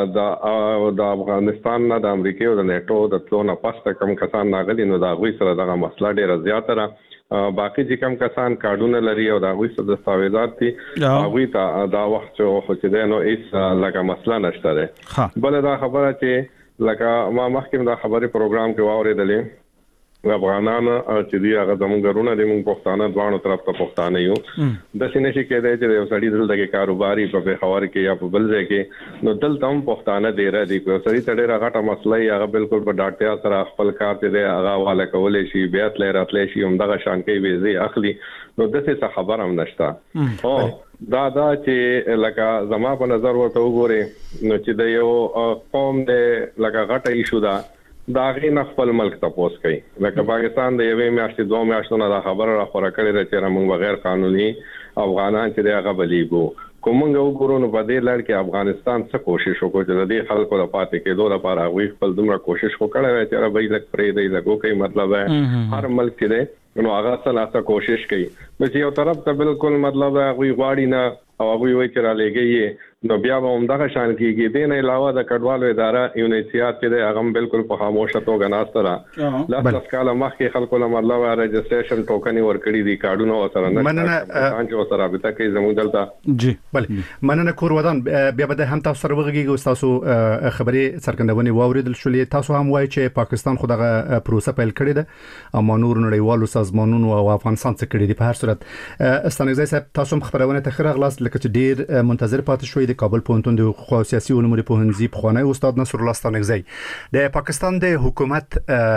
د د افغانستان نه د امریکا او د نیټو د تلونه پاسته کم کسان ناغلي نو دا غوي سره دغه مسله ډیره زیاته را باقي چې کم کسان کارډونه لري او دا غوي سره دستاویزات دي غوي ته دا وخت چې د نو هیڅ لکه مسله نشته ده بل دا خبره چې لکه ما مخکې دا خبري پروګرام کې واورېدلې افغانان چې دی هغه زموږ غرونه د موږ پښتانه دوانو طرف ته پښتانه یو د سینې شي کېدای چې یو سړی دلته کې کاروباري په بخور کې یا په بل ځای کې نو دلته هم پښتانه دی را دي په سړی ته ډېر غټه مسله یې هغه بالکل په ډاټیا سره خپل کار ته دی هغه حواله کولای شي بیا تل راتللی شي هم دغه شان کې ویزه اخلي نو د څه خبر هم نشته او دا دا چې لکه زما په نظر ورته وګوري نو چې د یو قوم د لکه غټه ایشو دا دا غي نه خپل ملک تاسو کوي لکه پاکستان د یوې میاشتې دوه میاشتو نه دا خبره را خورا کړې چې موږ بغیر قانوني افغانان چې هغه بلیګو کومنګ وګورو نو په دې لړ کې افغانستان څه کوشش وکړي چې د خلکو د پاتې کېدو لپاره غوي خپل دومره کوشش وکړي چې را به لک پرې دی لګو کوي مطلب هر ملک کې نو هغه څه کوشش کوي چې یو طرف ته بالکل مطلب غوي غواړي نه او هغه وایي چې را لګي نو بیا به هم دغه شان کېږي د نه علاوه د کډوالو اداره یونیسیات کې د هغه بالکل په خاموشه توګه ناستره لاس کاله مخکې خلکو له مطلب رجسټریشن ټوکن ورکړي دي کارډونه وسره نه مننه چې وسره رابطه کوي زموږ دلته جی بله مننه کور ودان بیا به هم تاسو سره وغږیږو تاسو خبرې څرګندونې واوریدل شولې تاسو هم وایي چې پاکستان خو دغه پروسه پیل کړې ده اما نور نړیوالو سازمانونو او افغانستان څخه کړې دي په هر صورت استانګزی صاحب تاسو هم خبرونه ته خره غلاس لکه چې ډیر منتظر پاتې شوې د کابل پوهنتون د خو سیاسي علومو پوهنځي پخوانی استاد نصر الله استانګزی د پاکستان د حکومت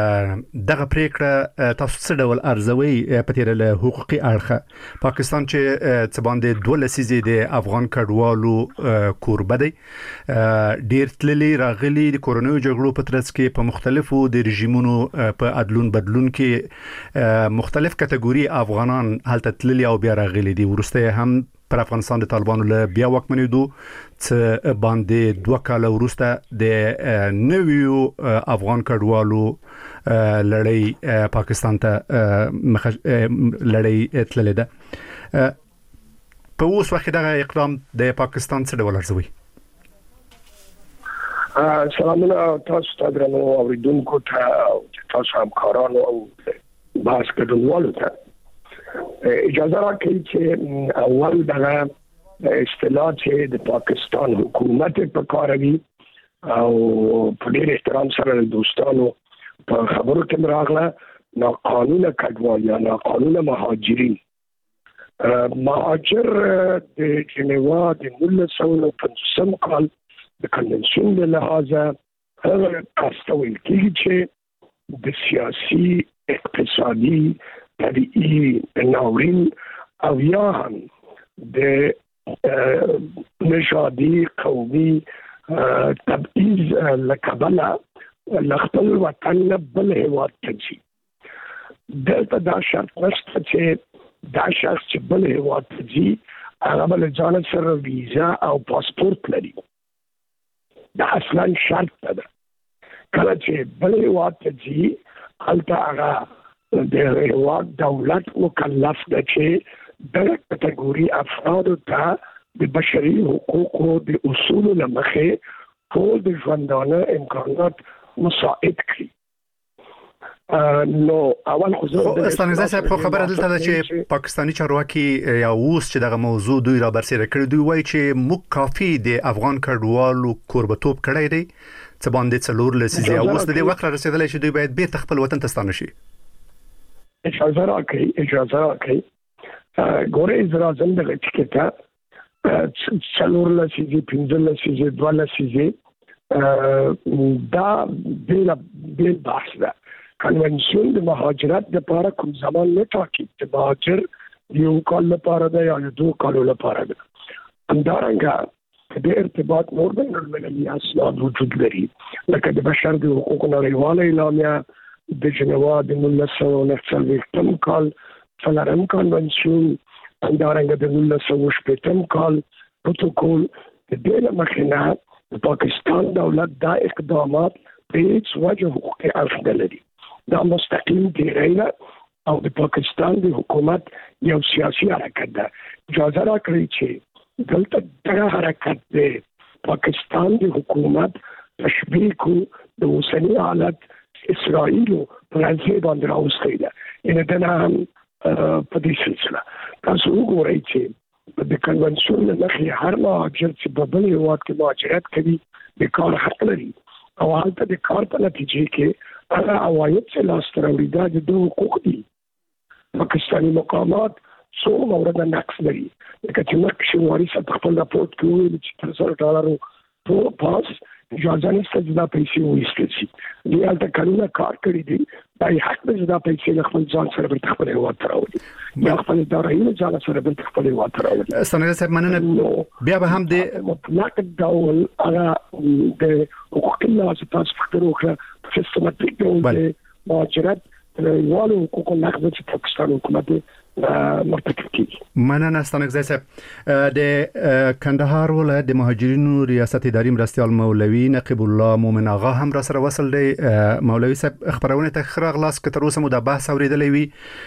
دغه پریکړه تاسو څه ډول ارزوي په تیر له حقوقي اړخه پاکستان چې څه باندې دوه لسیزې د افغان کډوالو کوربه دی ډیر تللی راغلي د کورونو جګړو په ترڅ کې په مختلفو د رژیمونو په عدلون بدلون کې مختلف کټګوري افغانان هلته تللی او بیا راغلي دي ورسته هم پر افغانستان د طالبانو له بیا واکمنېدو څه باندې دوه کال وروسته د نویو افغان کډوالو لړۍ پاکستان ته لړۍ تللې ده په اوس وخت دغه اقدام د پاکستان څه ډول ارزوي سلامونه تاسو ته درنو اوریدونکو ته تاسو همکارانو او بحث کوونکو ته اجازه راکړئ چې اول دغه اصطلاح چې د پاکستان حکومت په کاروي او په ډېر احترام سره د دوستانو په خبرو کې راغله ناقانونه کډوال یا ناقانونه مهاجرین. مهاجر د جنیوا د نولس سوه پنځوسم کال د کنونسیون له لحاظه هغه کس ته ویل کېږي چې د سیاسي، اقتصادي، طبیعي ناورین او یا هم د نژادي قومي تبعیض له کبله له خپل وطن نه بل هېواد ته ځي. دلته دا شرط نشته چې دا شخص چې بل هېواد ته ځي هغه به له ځانه سره ویزا او پاسپورت لري. دا اصلا شرط نه ده. کله چې بل هېواد ته ځي هلته هغه د هېواد دولت مکلف ده چې دغه کټګوري افرادو ته د بشري حقوقو د اصولو له مخې ټول د ژوندانه امکانات مساعد کړي. نو اول خو زه استانزه صاحب خو خبره دلته ده چې پاکستانی چارواکي یا اوس چې دغه موضوع دوی را برسېره کړی دوی وایي چې موږ کافي د افغان کډوالو کوربتوب کړی دی څه باندې څلور لسیزې اوس د دې وخت را رسېدلی چې دوی باید بیرته خپل وطن ته ستانه شي. اجازه راکړئ اجازه راکړئ ګورئ زه راځم دغه ټکټ ته څلور لسیزې پنځه لسیزې دوه لسیزې دا بېل بېل بحث ده. کنونسیون د مهاجرت لپاره کوم زمان نه ټاکي چې مهاجر یو کال لپاره ده یا دوه کالو لپاره ده. همدارنګه د ارتباط نور بین المللي اسناد وجود لري لکه د بشر د حقوقو نړیواله اعلامیه د جنیوا د نولس سوه نهه څلوېښتم کال څلورم کنونسیون همدارنګه د نولس سوه شپېتم کال پروتوکول د دې له مخې نه د پاکستان دولت دا اقدامات په هیڅ وجه حقوقي اړخ نه لري. دا مستقیم تیری او د پاکستان د حکومت یو سیاسي حرکت ده. اجازه راکړئ چې دلته دغه حرکت د پاکستان د حکومت تشبیه کو د اوسني حالت اسرائیلو په ځای باندې راوستي ده. یعنې دا هم په دې سلسله تاسو وګورئ چې د کنونسیون له مخې هر مهاجر چې په بل هېواد کې مهاجرت کوي د کار حق لري او هلته د کار په نتیجې کې هغه عواید چې لاسته راوړي دا د دوی حقوق دي. پاکستاني مقامات څو مورده نقص لري لکه چې مخکې واري صاحب په خپل راپورټ کې وویل چې تر زر ډالرو په پاس اجازه نشته چې دا پیسې وایستل شي. دوی هلته کلونه کار کړي دي دا یې حق دی چې دا پیسې له خپل ځان سره بېرته خپل هېواد ته راولي یا خپل دارایي له ځانه سره بېرته خپل هېواد ته راولي. استانزه صاحب مننه. بیا به هم د مطلق ډول هغه د حقوقي لحاظ تاسو فکر وکړه په سیستماتیک ډول د مهاجرت د نړیوالو حقوقو نقض چې پاکستان حکومت مرتکب کیږي. مننه استانزه صاحب. د کندهار ولایت د مهاجرینو ریاست اداري مرستیال مولوي نقیب الله مومن آغا هم را سره وصل دی. مولوي صاحب خبرونه ته خراغ لاس که تر اوسه مو د بحث اوریدلی وي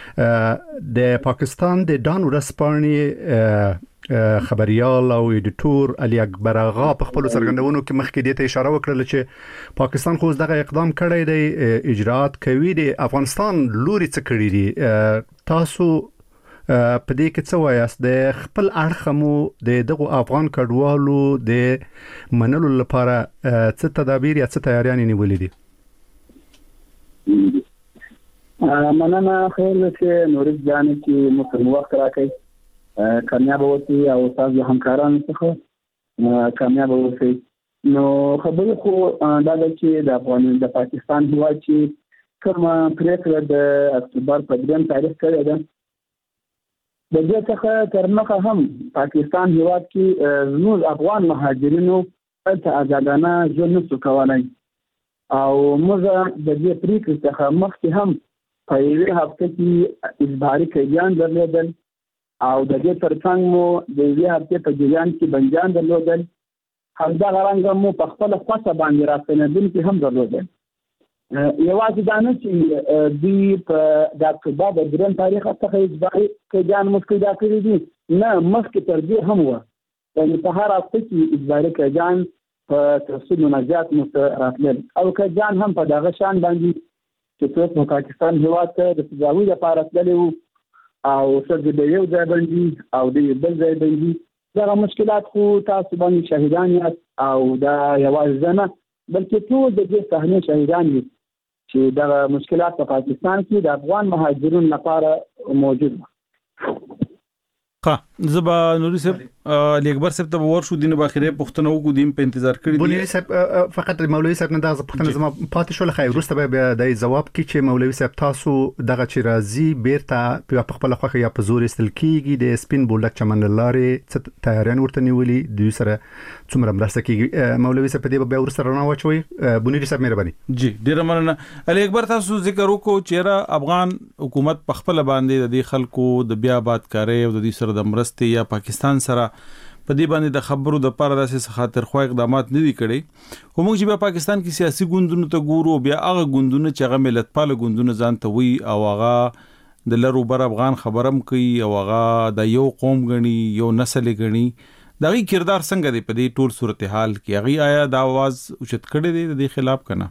د پاکستان د ډان ورځپاڼې خبريال او ایډیټور علي اکبر آغا په خپل څرګندونو کې مخکې دې ته اشاره وکړه چې پاکستان خو دغه اقدام کړی دی اجرات کوي د افغانستان لوري څخه کړی دي. تاسو په دې کې څه وایاست د خپل اړخ مو د دغه افغان کډوالو د منلو لپاره څه تدابیر یا څه تیاریان نیولې دي؟ مننه خیر چې نورز جان چې مو وخت راکړئ کامیاب اوسئ او تاسو همکارانو څخه کامیاب اوسئ. نو خبره خو دا ده چې د افغان د پاکستان هیواد چې کومه پریکړه د اکتوبر په دریم تاریخ کړې ده د دې څخه تر مخه هم پاکستان هیواد کې زموږ افغان مهاجرینو ته آزادانه ژوند نشو کولی او موږ د دې پریکړې څخه مخکې هم په یوې هفته کې اجباري قیدیان درلودل او د دې ترڅنګ مو د یوې هفتې په جریان کې بندیان درلودل. همدغه رنګه مو په خپله خوښه باندې راستنېدونکي هم درلودل. یوازې دا نه چې دوی په د اکتوبر د درېیم تاریخ څخه اجباري قیدیان موږ پیدا کړي دي، نه مخکې تر دې هم وه. یعنې په هر هفته کې اجباري قیدیان په ترسلو نه زیات موږ ته راتلل او قیدیان هم په دغه شان باندې چې څوک په پاکستان هېواد ته د سزاوي لپاره تللي وو او څه د یو ځای باندې او د بل ځای باندې دا مشکلات خو تاسو باندې شاهدان یاست او دا یوازې نه بلکې ټول د دې صحنې شاهدان دي چې دا مشکلات په پاکستان کې د افغان مهاجرینو لپاره موجود دي. ها زبا نوري صاحب علي اکبر صاحب ته ورشو دینه باخره پښتنو کو دیم په انتظار کړی دي. بونی صاحب فقط مولوي صاحب نه دا پښتنه زما پاتې شو لخوا ورسته به د جواب کې چې مولوي صاحب تاسو دغه چې راځي بیرته په خپل خوخه یا په زور استل کیږي د سپین بولک چمن لارې تیاران ورته نیولي دوی سره څومره مرسته کیږي. مولوي صاحب دې به ورسره رڼا واچوي. بونی صاحب مهرباني. جی ډیر مننه. علي اکبر تاسو ذکر وکړو چې افغان حکومت په خپل باندې د خلکو د بیا آبادکاري او د دې سره د مرستې یا پاکستان سره په دې باندې د خبرو د پاره داسې خاطر خو اقدامات نه دي کړي. خو موږ چې په پاکستان کې سیاسي ګوندونو ته ګورو بیا هغه ګوندونه چې هغه ملتپال ګوندونه ځان ته وي او هغه د لرو بر افغان خبرم کوي او هغه د یو قوم غني یو نسل غني دغه کردار څنګه دی په دې ټول صورتحال کې هغه آیا د आवाज اوچت کړي دي د خلاف کنه؟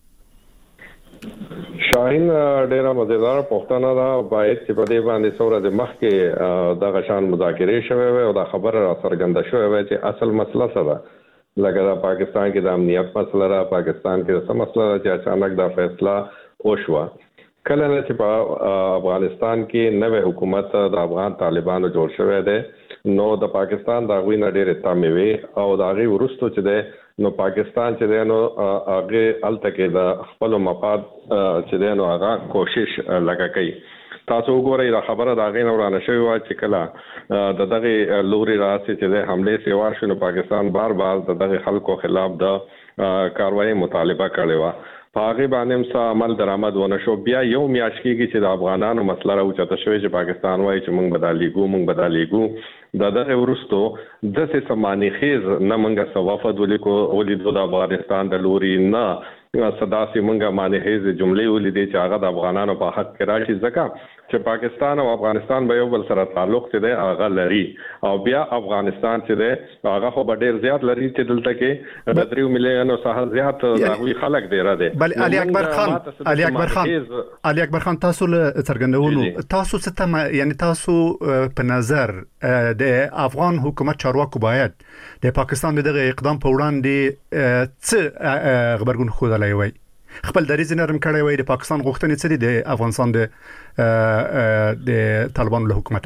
شاهین ډیره مزیدار پښتنه دا باید چې په دې باندې څوره د مخ کې د غشان مذاکرې شوه او دا خبره را څرګنده شوه چې اصل مسله څه ده لکه دا پاکستان کې د امنیت مسله را پاکستان کې څه مسله چې اچانک دا فیصله وشوه کله چې په افغانستان کې نوې حکومت د افغان طالبانو جوړ شوه ده نو د پاکستان د غوی نه ډېر تاموي او د غي ورستو چې ده نو پاکستان چې ده نو هغه الته کې د خپل مفاد چې ده نو هغه کوشش لګا کوي. تاسو وګورئ دا خبره دا غي نه ورانه شوی و چې کله د دغه لوري راسي چې ده حمله سیوا شنو پاکستان بار بار د دغه خلکو خلاف د کاروایی مطالبه کړې و. پاغي باندې سم عمل درآمد ونه شو بیا یو میاش کېږي چې د افغانانو مسله راوچته شوی چې پاکستان وایي چې موږ بدالیګو موږ بدالیګو د دغه ورستو د څه سمانی خیز نه موږ سوافد ولیکو ولیدو د افغانستان د لوري نه صدا سي موږ معنی هیز جملې ولیدې چې هغه د افغانانو په حق کې راشي ځکه چې پاکستان او افغانستان به یو بل سره تعلق دی هغه لري او بیا افغانستان چې دی هغه خو ډیر زیات لري چې دلته کې د درې میلیون څخه زیات هغوی خلک دی را دي. بل علي اکبر خان علي اکبر خان علي اکبر خان تاسو له څرګندونو تاسو څه یعنی تاسو په نظر د افغان حکومت چارواکو باید د پاکستان دغه اقدام په وړاندې څه خبرګون خو دلای وای خپل دریځ نرم کړی وای د پاکستان غوښتنې څه دي د افغانستان د د طالبانو له حکومت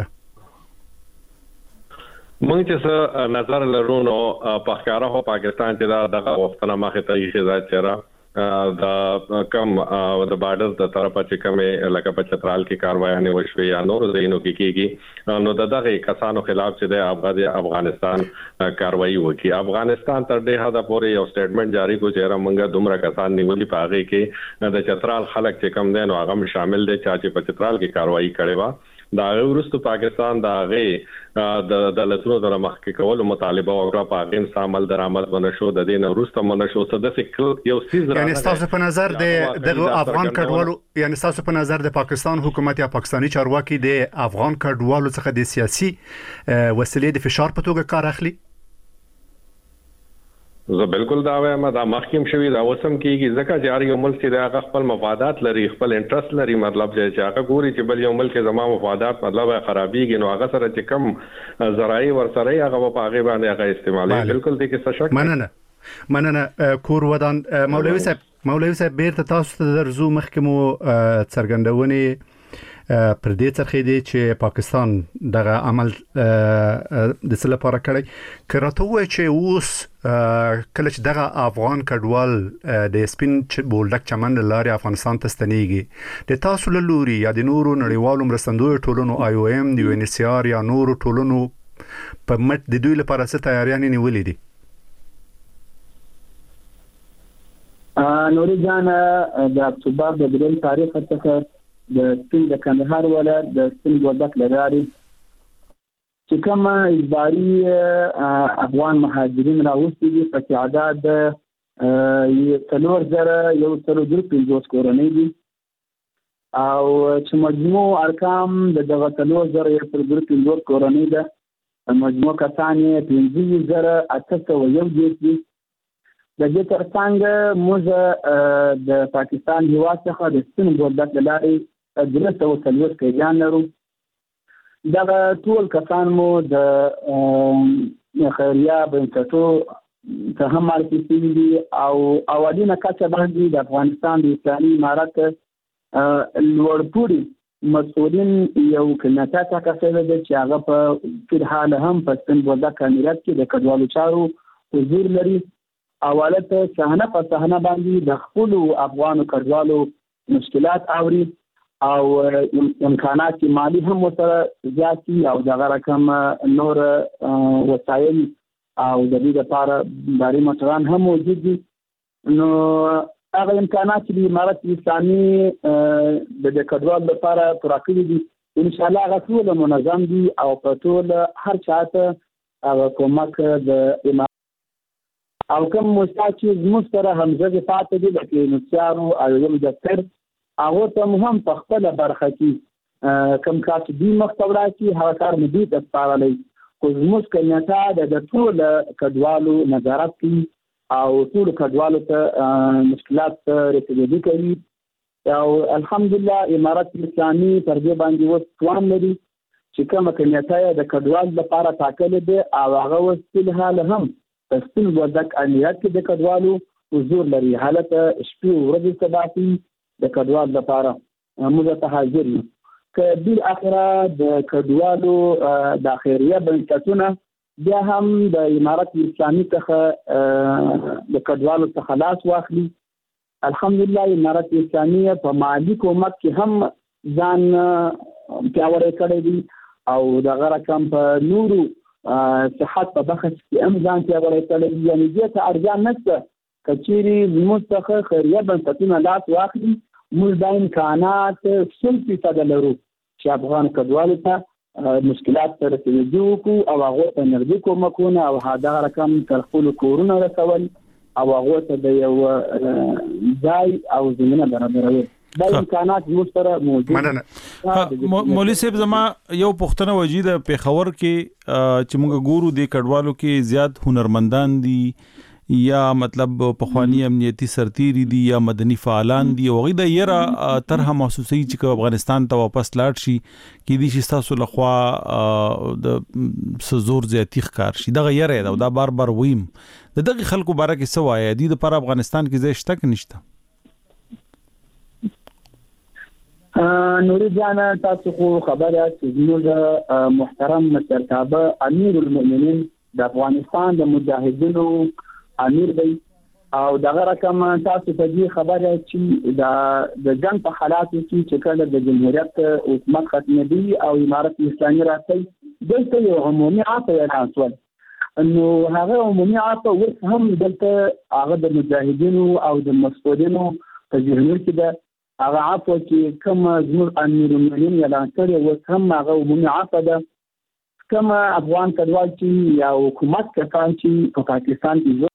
مونږ چې نظر لرو نو په ښکارا هو پاکستان چې دا دغه وختونه مخه تاریخي ځای چیرې د کم د بارډر د طرفه چې کومه لکه په چترال کې کاروایانه وشوي یا نور زینو کې کېږي نو دغه کسانو خلاف چې د افغانستان کاروایی وکړي. افغانستان تر دې حد پورې یو سټیټمنټ جاری کو چې موږ دومره کسان نیولې پاغي کې د چترال خلک چې کم دي نو هغه شامل دي چې په چترال کې کاروایی کړي و دا ورستو پاکستان دا غي د دولتونو د مخکې کولو مطالبه او په غیم سامل درآمد ونشو د دین ورستو منشو څه د فکر یو سیز یعنی تاسو په نظر د د افغان کډوالو یعنی تاسو په نظر د پاکستان حکومت یا پاکستانی چارواکي د افغان کډوالو څخه د سیاسي وسیلې د فشار په توګه کار اخلي؟ زه بالکل دا وایم دا محکم شوی دا وسم کیږي ځکه چې هر یو ملک چې دا خپل مفادات لري خپل انټرست لري مطلب چې هغه ګوري چې بل یو ملک زما مفادات مطلب خرابېږي نو هغه سره چې کم زراعي ورسره هغه په هغه باندې هغه استعمالي بالکل دي کې څه شک مننه مننه کور ودان مولوي صاحب مولوي صاحب بیرته تاسو ته درځو محکمو څرګندونې پر دې څرخې دي چې پاکستان دغه عمل د څه لپاره کړی کراته وای چې اوس کله چې دغه افغان کډوال د سپین بولډک چمن لارې افغانستان ته ستنېږي د تاسو له لوري یا د نورو نړیوالو مرستندویو ټولنو آی او ایم د یو ان ایچ سی آر یا نورو ټولنو په مټ د دوی لپاره څه تیاریانې نیولې دي؟ نوري جان د اکتوبر د دریم تاریخ څخه د سپین د کندهار ولایت د سپین بولډک لارې چې کوم اجباري افغان مهاجرین راوستي دي په تعداد یو څلور زره یو څلور درې پنځوس کورنۍ دي او چې مجموع ارقام د دغه څلور زره یو څلور درې پنځوس کورنۍ ده مجموع کسان یې پنځه زره اته سوه یو دېرش دي. د دې ترڅنګ موږ د پاکستان هیواد څخه د سپین بولډک له لارې درې سوه څلوېښت قیدیان لرو دا ټول کسان مو د خیریه بنسټو ته هم معرفي شوي دي او اولینه کچه باندې د افغانستان د اسلامي امارت لوړپوړي مسؤلین یو کمیټه ټاکل شوې ده چې هغه په فلحال هم په سپین بولدک امارت کې د کډوالو چارو حضور لري. اولت صحنه په صحنه باندې د خپل افغانو کډوالو مشکلات اوري او امکانات مالی هم سره زیاتی او دغه رقم نور وسایل او د دې لپاره باري موټران هم موجود دي. نو هغه امکانات چې امارت اسلامي د کډوالو لپاره پراخلي دي ان شاء الله هغه ټول منظم دي او په ټول هر چاته هغه کومک د امارت او کوم مستحق زموږ سره همزه پاتې دي لکه نوڅارو او یو دفتر هغه ته هم په خپل برخه کې کوم کار چې دوی مخ ته وړاندې هغه کار مو دوی ته سپارلی خو زموږ کمیټه د ټول کډوالو نظارت کوي او ټول کډوالو ته مشکلات رسیدګي کوي او الحمدلله امارت اسلامي تر دې باندې اوس توان لري چې کومه کمیټه د کډوالو لپاره ټاکلې ده او هغه اوس فلحال هم په سپین بولدک امارت کې د کډوالو حضور لري. حالت شپې ورځې سباتي د کډوالو لپاره موږ ته حاضر یو. که بالاخره د کډوالو د خیریه بنسټونه بیا هم د امارت اسلامي څخه د کډوالو څخه لاس واخلي. الحمدلله امارت اسلامي په مالی کومک کې هم ځان پیاوړی کړی دی او دغه رقم په نورو صحت په بخش کې هم ځان پیاوړی کړی دی. یعنې دې ته اړتیا نشته که چیرې زموږ څخه خیریه بنسټونه لاس واخلي موږ دا امکانات سل فیصده لرو چې افغان کډوالو ته مشکلات ته رسېدګي وکړو او هغو ته نغدي کومکونه او دغه رقم تر خپلو کورونه رسول او هغو ته د یو ځای او زمینه برابرول. دا امکانات زموږ سره موجود. مولوي صاحب زما یو پوښتنه وجې د پېښور کې چې موږ ګورو د کډوالو کې زیات هنرمندان دي یا مطلب پخوانی امنیتي سرتیری دي یا مدني فعالان دي او غي د یره طرحه محسوسي چې افغانستان ته واپس لاړ شي کې دي چې تاسو لخوا د سزور زیاتی ښکار شي دغه یره دا, دا بار بار ویم د دغه خلکو باره کې سوای دي د پر افغانستان کې ځای شته کې نشته. نوري جان تاسو خو خبره چې زموږ محترم مشرتابه امیر المؤمنین د افغانستان د مجاهدینو امیر دی او دغه رقم تاسو په دې خبره چې د د جنگ په حالاتو کې چې کله د جمهوریت حکومت ختمېدي او امارت اسلامي راځي دلته یو عمومي عفو اعلان شول نو هغه عمومي عفو اوس هم دلته هغه د مجاهدینو او د مسؤلینو په ذهنو کې ده. هغه عفو چې کوم زموږ امیر المؤمنین اعلان کړی اوس هم هغه عمومي عفو ده. کوم افغان کډوال چې یا حکومت کسان چې په پاکستان کې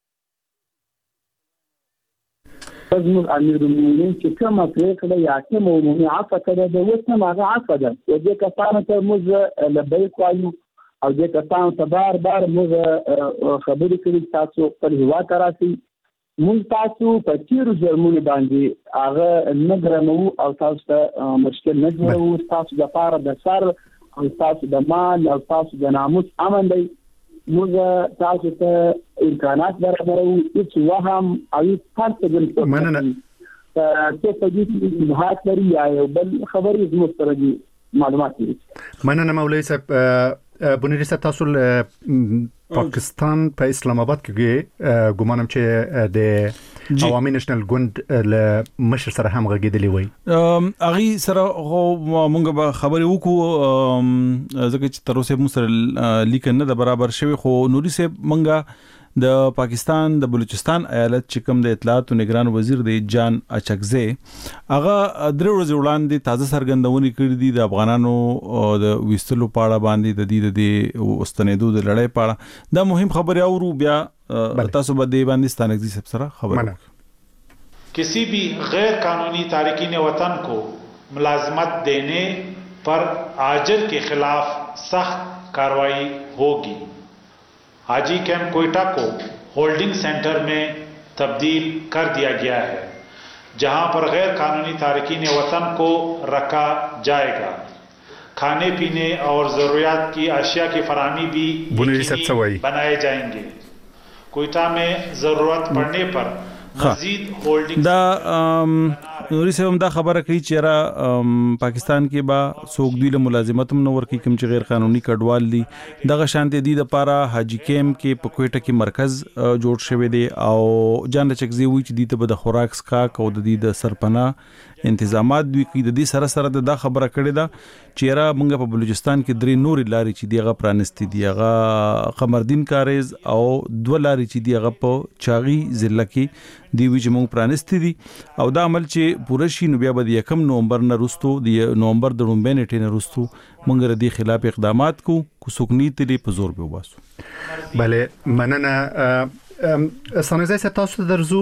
زموږ امیر المؤمنین چې کومه پرېکړه یا کومه عمومي عفو کړې ده اوس هم هغه عفو ده. او دې کسانو ته موږ لبیک وایو او دې کسانو ته بار بار موږ خبرې کړي تاسو خپل هیواد ته راسئ. موږ تاسو په تیرو جرمونو باندې هغه نه ګرمو او تاسو ته مشکل نه جوړو. تاسو لپاره د سر او تاسو د مال او تاسو د ناموس امن دی. موږ تاسو ته امکانات برابرو هیڅ وهم او هیڅ فرصت نه مننه څه په دې کې مهارت لري یا یو بل خبرې زموږ سره دي معلومات دي. مننه مولوي صاحب. بنيري صاحب تاسو پاکستان په اسلام آباد کې ګومانم چې د عوامي نېشنل ګوند له مشر سره هم غږیدلی وي. اغي سره مونږ به خبرې وکړو ځکه چې تر اوسه مو سره لیکن نه د برابر شوی خو نوري صاحب مونږه د پاکستان د بلوچستان ایالت چې کوم د اطلاعات او نگران وزیر دی جان اچکزی هغه درې ورځې وړاندې تازه سرګندونې کړې دي د افغانانو د وستلو پاړه باندې د دې د اوستنېدو د لړۍ پاړه دا مهم خبره اورو بیا تاسو به دې باندې ستانګزي سب سره خبر کسی بھی غیر قانونی تارکین وطن کو ملازمت دینے پر آجر کے خلاف سخت کارروائی ہوگی. حاجی کیمپ کوئٹہ کو ہولڈنگ سینٹر میں تبدیل کر دیا گیا ہے جہاں پر غیر قانونی تارکین وطن کو رکھا جائے گا. खाने पीने और ज़रूरियात की अशिया की फराहमी भी यकीनी बनाए जाएंगे। कोयटा में ज़रूरत पड़ने पर मज़ीद होल्डिंग دا نوري سم دا خبره کوي چې را پاکستان کې با سوق دی له ملازمت هم نور کې کوم چې غیر قانوني کډوال دي دغه شانتي دي د پاره حاجی کیم کې په کوټه کې مرکز جوړ شوی دی او جان چکزي وی چې دي ته د خوراک سکا کو د دې د سرپنا انتظامات دوی کې د دې سره سره د خبره کړې ده چې را مونږ په بلوچستان کې درې نوري لاري چې دیغه پرانستی دی هغه قمردین کاریز او دوه لاري چې دیغه په چاغي ضلع کې دی وی چې مونږ پرانستی دي او دا عمل چې پوره شي نو بیا به د یکم نومبر نه وروسته د نومبر د لومبۍ نیټې نه وروسته مونږ ردی خلاف اقدامات کو کو سکنی تلی په زور به وباسو. بله مننه سانزای ستاسو درزو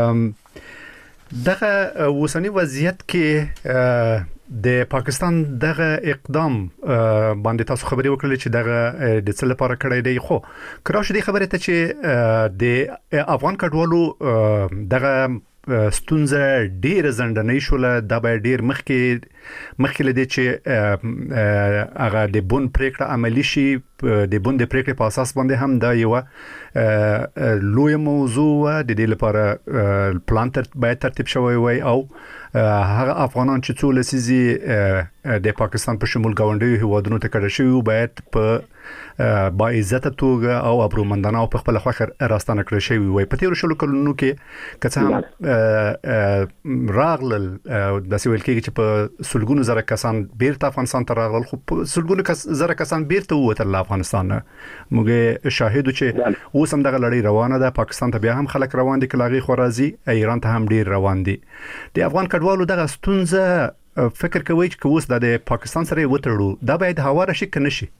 دغه وسنی وضعیت کې د پاکستان دغه اقدام باندې تاسو خبري وکړل چې دغه د څه لپاره کړی دی خو کراش دی خبره ته چې د افغان کډوالو دغه ستونزه ډیر زندنۍ شول د به ډیر مخکې مخکې لدی چې هغه د بون پریکړه عملی شي د بون د پریکړې په اساس باندې هم دا یو لوی موضوع د دې لپاره پلان تر باید ترتیب شوی وي او هغه افغانان چې څو لسیزي د پاکستان په شمول گاونډي هیوادونو ته کډه شوی باید په با عزت توګه او ابرومندانه او په خپل خوخر راستانه کړی شوی وي په تیر شلو کلونو کې کڅه هم راغلل د سویل کې چې په سلګونو زره کسان بیرته افغانستان ته راغلل خو سلګونو زره کسان بیرته ووتل افغانستان موږ شاهدو چې اوس هم دغه لړۍ روانه ده پاکستان ته بیا هم خلک روان دي کلاغي خورازي ایران ته هم ډیر روان دي د افغان کډوالو دغه ستونزه فکر کوي چې اوس د پاکستان سره وتړو دا باید هواره شي کنه شي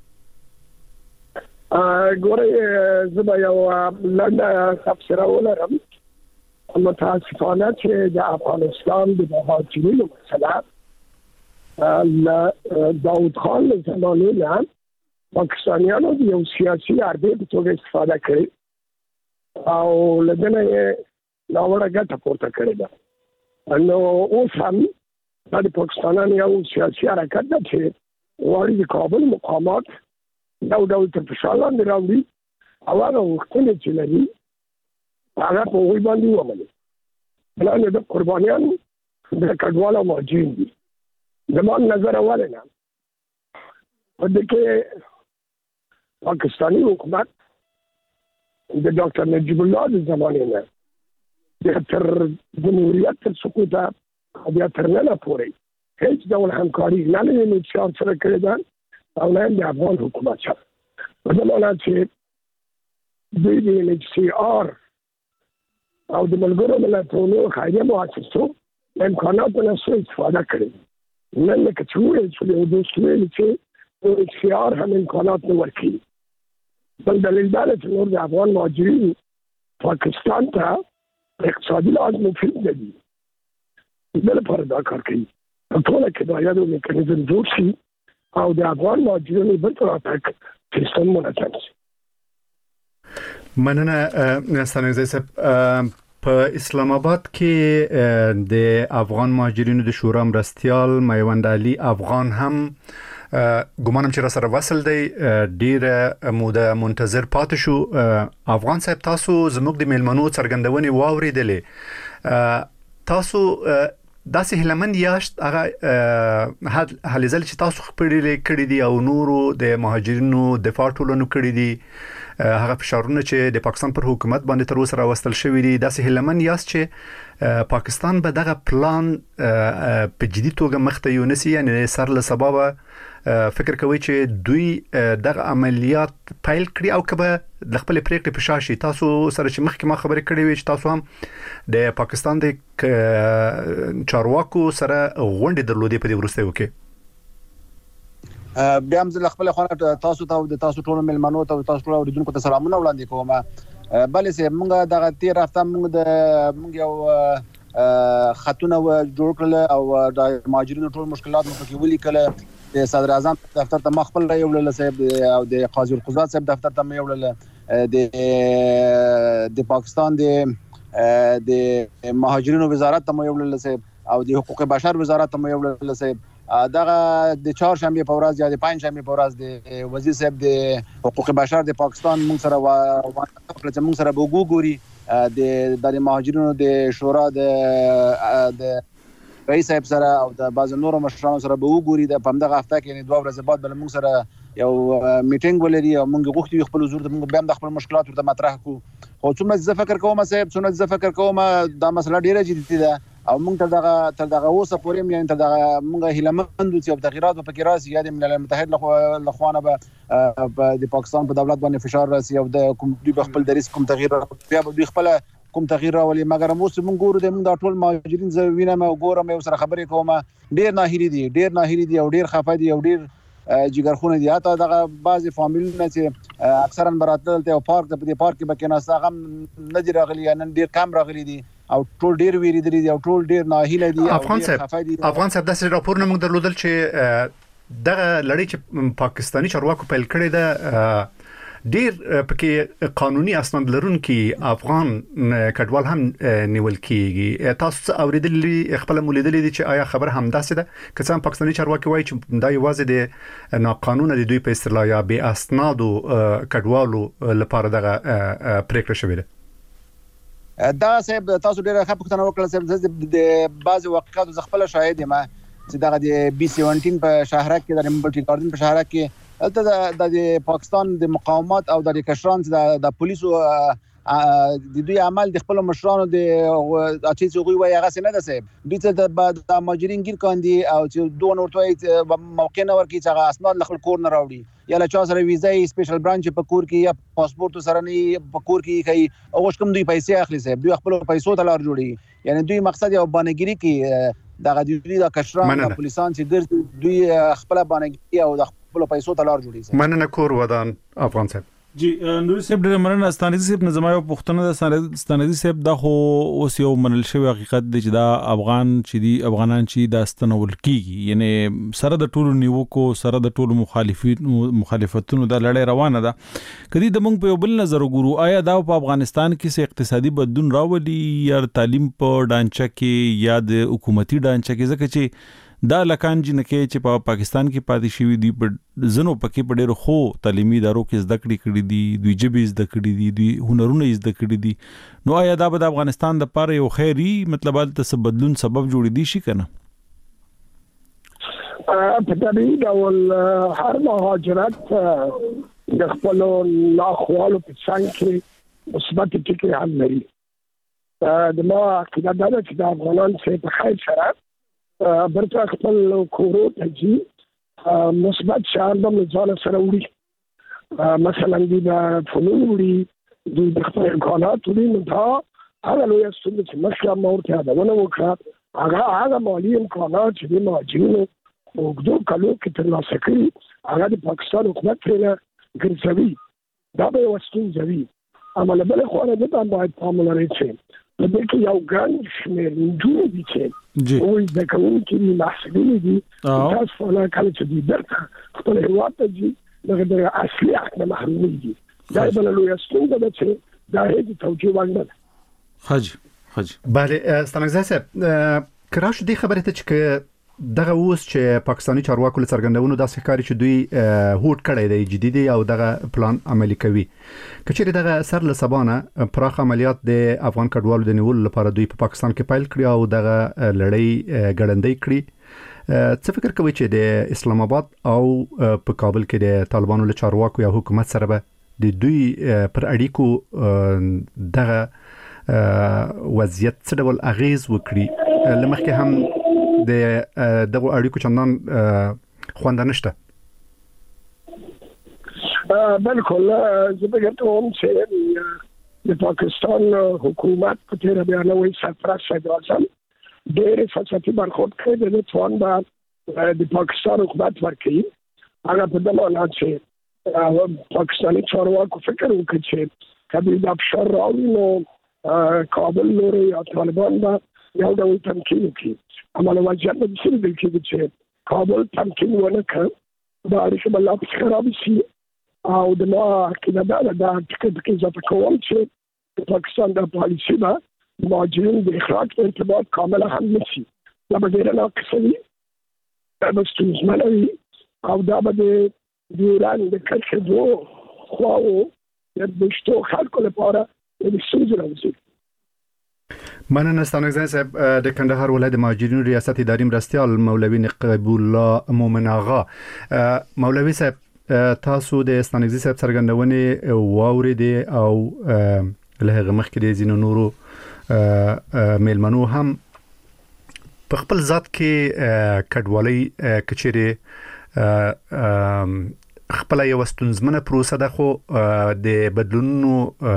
ګوره زما یو لنډه تفسیر ولرم متاسفانه چې د افغانستان د مهاجرینو مسله داود خان له زمانې نه پاکستانیانو د یو سیاسي حربې په توګه استفاده کړې او له دې نه ناوړه ګټه پورته کړې ده نو اوس هم د پاکستانیانو یو سیاسي حرکت ده چې غواړي د کابل مقامات دا ډول تر فشار لاندې راوړي او هغه وختونه چې لري هغه په وی باندې ومني بلانه د قربانیان د کډوالو مهاجرین دي زموږ نظر اوله نه په دې کې پاکستاني حکومت د ډاکټر نجیب الله د زمانې نه د تر جمهوریت تر سقوطه بیا تر نه پورې هیڅ ډول همکاري نه لري چې سره کړی ده او نه د افغان حکومت سره په دې معنی چې دوی د ان ایچ سی آر او د ملګرو ملتونو خیریه مؤسسو امکاناتو نه څه استفاده کړې نن لکه چې وایي چې د دوی ویل چې ان ایچ سی آر هم امکانات نه ورکړي بل دلیل دا چې نور د افغان مهاجرین پاکستان ته اقتصادي لحاظ مفید نه دي د لپاره دا کار کوي په ټوله کې دا یو میکانیزم جوړ شي او د افغان مهاجرینو بل ترافیک سیستم منظم شي. مننه ستانګزی صاحب په اسلام آباد کې د افغان مهاجرینو د شورا مرستیال میوند علي افغان هم ګومانم چې را سره وصل دی ډیره موده منتظر پاتې شو افغان صاحب تاسو زموږ د میلمنو څرګندونې واوریدلې تاسو داسې هلمند یاشت هغه هلې ځل چې تاسو خپلې کړې دي او نورو د مهاجرینو دفاع ټولنو کړې دي هغه فشارونه چې د پاکستان پر حکومت باندې تر اوسه راوستل شوی دي داسې هلمند یاست چې پاکستان به دغه پلان په جدي توګه مخته یونسي یعنی سر له سبب فکر کوي چې دوی دغه عملیات پیل کړی او کبه د خپل پریکړې په شاشي تاسو سره چې مخکې ما خبرې کړې وي چې تاسو هم د پاکستان د چارواکو سره غونډې درلودې په دې ورستیو کې بیا هم زه خپل خونه تاسو ته د تاسو ټول ملمنو ته تاسو ټول اوریدونکو ته سلامونه وړاندې کوم بلې سه موږ دغه تیر هفته موږ د موږ یو خطونه جوړ کړل او د مهاجرینو ټول مشکلات مو پکې ولیکل د صدر اعظم دفتر ته مخبل را یوړل صاحب او د قاضي القضات صاحب دفتر ته یوړل د د پاکستان د د مهاجرینو وزارت ته یوړل صاحب او د حقوق بشر وزارت ته یوړل صاحب دغه د چهارشنبه په ورځ یا د پنځشنبه په ورځ د وزیر صاحب د حقوق بشر د پاکستان موږ سره وانه موږ سره وګوري د د مهاجرینو د شورا د د رئیس صاحب سره او د بعض نورو مشرانو سره وګوري د پمدغه هفته کې دوه ورځې بعد بل موږ سره یو میټینګ ولري او موږ غوښتي خپل حضور د موږ بیا د خپل مشکلات ورته مطرح کو او څومره زه فکر کوم صاحب څومره زه فکر کوم دا مسله ډیره جدي ده او موږ تر دغه تر دغه اوسه پورې یعنی تر دغه موږ هیلمند چې تغیرات په کې راسي یا د ملل متحد له خوانه به د پاکستان په دولت باندې فشار راسي او د کوم دوی خپل دریس کوم تغییر بیا به دوی خپل کوم تغییر راولي مګر موږ موږ ګورو د موږ ټول مهاجرین زه وینم او ګورم یو سره خبرې کوم ډیر ناهیلي دي ډیر ناهیلي دي او ډیر خفه دي او ډیر جګرخونه دي حتی دغه بعضی فامیلونه چې اکثرا براتل ته پارک په دې پارک کې بکیناسته غم نه دی راغلي نن ډیر کم راغلي دي او ټول ډیر ویری دي او ټول ډیر ناهیله دي افغان صاحب افغان صاحب داسې راپورونه موږ درلودل چې دغه لړۍ چې پاکستاني چارواکو پیل کړی ده ډیر پکې قانوني اسناد لرونکي افغان کډوال هم نیول کیږي تاسو اوریدلې خپل مولیدلې دي چې آیا خبر هم داسې ده که څنګه پاکستاني چارواکي وایي چې دا یوازې د ناقانونه دي دوی په اصطلاح یا بې اسنادو کډوالو لپاره دغه پریکړه شوې ده دا صاحب تاسو ډیره ښه پوښتنه وکړه صاحب د بعض واقعاتو ز خپل شاهد یم چې دغه د بي سیونټین په شهرک کې د ملټي ګاردن په شهرک کې البته د پاکستان د مقاومت او د کشران د پولیسو د دوی عمل د خپل مشرانو د اچي څوغي وای هغه څنګه ده صاحب دوی ته د ماجرین ګیر کاندي او چې دوه نورته موقع نه ورکی چې هغه اسناد خپل کور نه راوړي یا له چا سره ویزا سپیشل برانچ په کور کې یا پاسپورت سره نه په کور کې کوي او کوم دوی پیسې اخلي صاحب دوی خپل پیسو ته لار جوړي یعنی دوی مقصد یو باندګری کې دغه دوی د کشران د پولیسان چې ګرځي دوی خپل باندګری او د خپل پیسو ته لار جوړي مننه کور ودان افغان صاحب جی نور صاحب ډېر مننه ستانیزي صاحب نظم یو پښتنه د ستانیزي صاحب د خو اوس یو منل شوی حقیقت دی چې دا افغان چې دی افغانان چې دا ستنول کیږي یعنی سره د ټولو نیوکو سره د ټولو مخالفین مخالفتونو د لړۍ روانه ده کدی د موږ په بل نظر وګورو آیا دا په افغانستان کې څه اقتصادي بدلون راولي یا تعلیم په ډانچه کې یا د حکومتي ډانچه کې ځکه چې دا لکان جنکه چې په پاکستان کې پاتې شوی دی په زنو پکې په ډېر خو تعلیمي ادارو کې زده کړې کړې دي دوی جبې زده کړې دي دوی هنرونه زده کړې دي نو آیا دا به د افغانستان د لپاره یو خیری مطلب د څه بدلون سبب جوړې دي شي کنه په طبیعي ډول هر مهاجرت د خپل لاخوالو په څنګ کې مثبت فکر هم لري د ما عقیده ده چې د افغانان څخه په خیر سره برته خپل کورو ته جي مثبت شعار د ځان سره وړي مثلا د فنون وړي د خپل امکانات وړي نو دا هغه لوی ستونزه چې مخکې مورته دا ونه وکړه هغه هغه مالی امکانات چې د مهاجرینو په دوه کلو کې ترلاسه کړي هغه د پاکستان حکومت پرې ګرځوي دا به یو ستونزه وي اما له بل خوا نه دا باید پام لري چې د دې کې یو ګڼ شمېر نجونې دي چې وایي د کوم کې محصلین دي تاسو نه کله چې دوی درته خپل هیواد ته ځي دغه د اصلي حق نه محروم دي دا بل لوی ستونزه ده چې دا هیڅ توجیه وړ نه ده حاجی حاجی بله ستانګزه صاحب کراش دې خبره ته چې دغه اوس چې پاکستاني چارواکو له څرګندونو داسې ښکاري چې دوی هوډ کړی دی جدي دی او دغه پلان عملي کوي کچېرې دغه سر له سبانه پراخ عملیات د افغان کډوالو د نیولو لپاره دوی په پا پاکستان کې پیل کړی او دغه لړۍ ګړندۍ کړي څه فکر کوي چې د اسلام آباد او په کابل کې د طالبانو له چارواکو یا حکومت سره به د دوی پر اړیکو دغه وضعیت څه ډول اغیز وکړي لمخکې هم د دغه اړیکو چندان خوند نشته بالکل زه به ګټم چې د پاکستان حکومت په تیر بیانوي سرپرست صدر اعظم ډېر فلسفي برخورد کړی د ځوان به د پاکستان حکومت ورکړي هغه په دغه معنا چې پاکستاني چارواکو فکر وکړي چې کله د افشار راوړي نو کابل لوري یا طالبان به یو ډول تمکین وکړي اما له وجه د څه د کې چې کابل تمکین ونه کړ دا اړیکه بل لا خراب شي او د ما کې دا دا ټکټ کې ځکه کوم چې پاکستان د پالیسي با مهاجرین د اخراج ارتباط کامل هم نشي دا به ډېر ناقصوي دا به ستونزمنه وي او دا به د ایران د کړکېدو خواو د بشتو خلکو لپاره د ستونزې راوځي. مننه ستانکزی صاحب. د کندهار ولایت مهاجرینو ریاست اداري مرستیال مولوي نقیب الله مومن آغا. مولوي صاحب تاسو د ستانکزی صاحب څرګندونې واوریدې او له هغه مخکې د ځینو نورو میلمنو هم په خپل ذات کې کډوالۍ کچېره خپل یو ستونزمنه پروسه ده خو د بدلونونو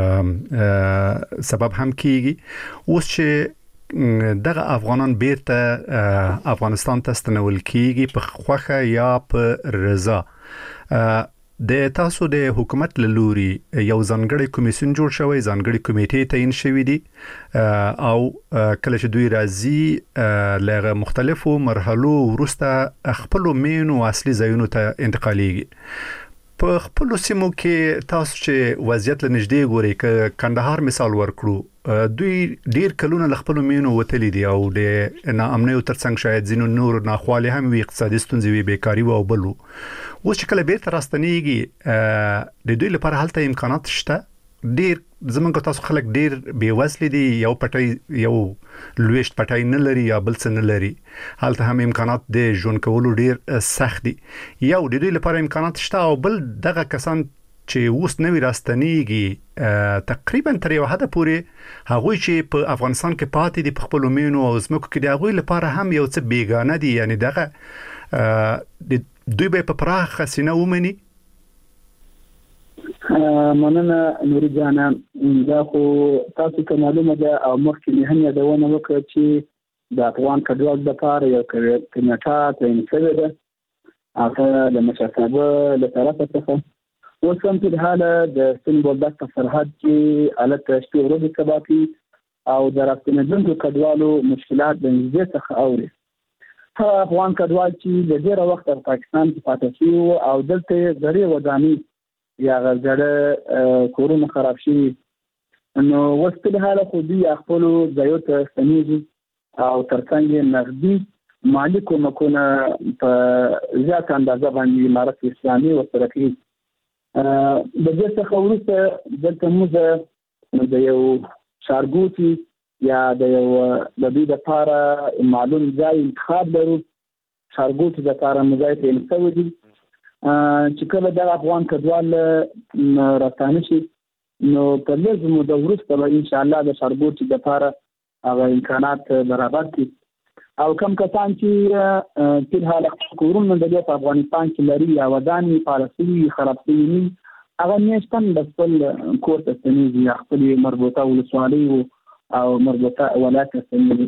سبب هم کیږي. اوس چې دغه افغانان بیرته افغانستان ته ستنول کیږي په خوخه یا په رضا، د تاسو د حکومت له لوري یو ځانګړی کمیسیون جوړ شوی، ځانګړی کمیټې تعیین شوی دي او کله چې دوی راځي له مختلفو مرحلو وروسته خپل مینو اصلي ځایونو ته انتقالیږي. په خپل سیمو کې تاسو چې وضعیت لنږدې ګوري ک کندهار مثال ورکړو، دوی ډیر کلونه ل خپل مینو وتلی دي او د ناامنۍ ترڅنګ شاید ځینو نور ناخوالې هم وي، اقتصادي ستونزې وي، بیکاری او بلو. اوس چې کله بیرته راستنیږي د دوی لپاره هلته امکانات شته؟ ډیر زمونږ تاسو خلک ډیر بیوزل دي، یو پټای یو لويشت پټای نه لري یا بل څه نه لري، هلته هم امکانات د ژوند کولو ډیر سخت دي. یو د دوی لپاره امکانات شته او بل دغه کسان چې اوس نوی راستنیږي تقریبا تر یو حد پورې هغوی چې په افغانستان کې پاتې دي په خپل مینو او زمکو کې د هغوی لپاره هم یو څه بیگانه دي، یعنی دغه دوی به په پراخه سینه ومني. مننه نوري جانا، دا خو تاسو ته معلومه ده او مخکې مې هم یادونه وکړه چې د افغان کډوال لپاره یو کمیټه تعیین شوې ده هغه د مشرتابه له طرفه څخه. اوس هم په حاله د سن بولدک په سرحد کې حالت شته ورځې کباپي او د راستنېدونکو کډوالو مشکلات د نږدې څخه اوري. هغه افغان کډوال چې د ډېره وخت په پاکستان کې پاتې شوي او دلته زړې ودانۍ یا زړه کورونه خراب شوي، نو اوس په حاله خو دوی خپلو ځایو ته ستنېږي او ترڅنګ یې نغدي مالي کومکونه په زیاته اندازه باندې امارت اسلامي ورسره کوي. د دې څخه وروسته دلته موږ د یو ښارګوټي یا د یو د دوی دپاره معلوم ځای انتخاب لرو. ښارګوټي دپاره مو ځای تعیین شوی دي چې کله دغه افغان کډوال راستانه شي نو په لږ موده وروسته به انشاءالله د ښارګوټي دپاره هغه امکانات برابر کړي او کم کسان چې فی الحال کورونه د دې په افغانستان کې لري یا ودانې پاله شوي خراب شوي نه هغه میاشتن د خپل کور ته ستنېږي یا خپلې مربوطه ولسوالۍ او مربوطه ولایت ته ستنېږي.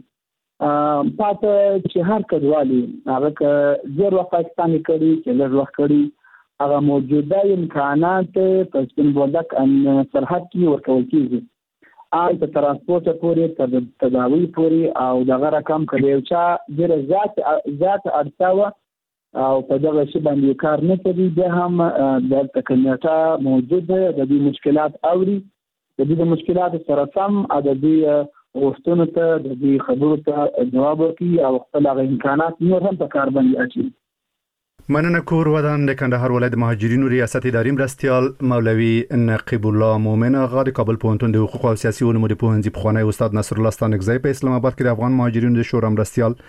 پاته چې هر کډوالي هغه که ډېر وخت پاکستان کې کړي چې لږ وخت کړي هغه موجوده امکانات په سپین بولدک سرحد کې ورکول کېږي، آن په ترانسپورټ پورې تر تداوی پورې او دغه رقم که یو چا ډېره زیاته اړتیا وه او په دغه شي باندې کار نه کوي بیا هم دلته کمیټه موجود ده د دوی مشکلات اوري، د دوی د مشکلاتو سره سم او د دوی غوښتنو ته د دوی خبرو ته جواب ورکړي او خپل هغه امکانات نور هم په کار باندې اچوي. مننه. کور ودان د کندهار ولایت مهاجرینو ریاست اداري مرستیال مولوي نقیب الله مومن آغا د کابل پوهنتون د حقوق او سیاسي علومو د پوهنځي پخوانی استاد نصر الله ستانکزی په اسلام آباد کې د افغان مهاجرینو د شورا مرستیال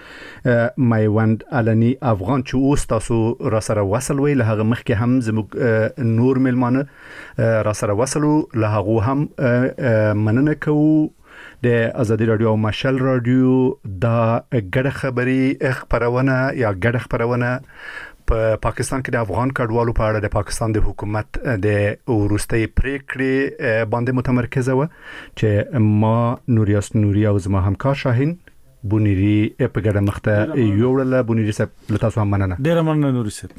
میوند علني افغان چې اوس تاسو را سره وصل وی له هغه مخکې هم زموږ نور ملمانه را سره وصلو له هغه هم مننه کوو. د ازادي رادیو او مشال رادیو دا ګډه خبري خبرونه یا ګډه خبرونه په پاکستان کې د افغان کډوالو په اړه د پاکستان د حکومت د وروستي پریکړې باندې متمرکزه و چې ما نوریاس نوري او زما همکار شاهین بونيري په ګډه مخته یوړل. بونيري صاحب له تاسو هم مننه. ډیر مننه نوري صاحب.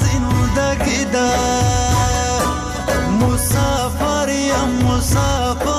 مسافر یا مسافر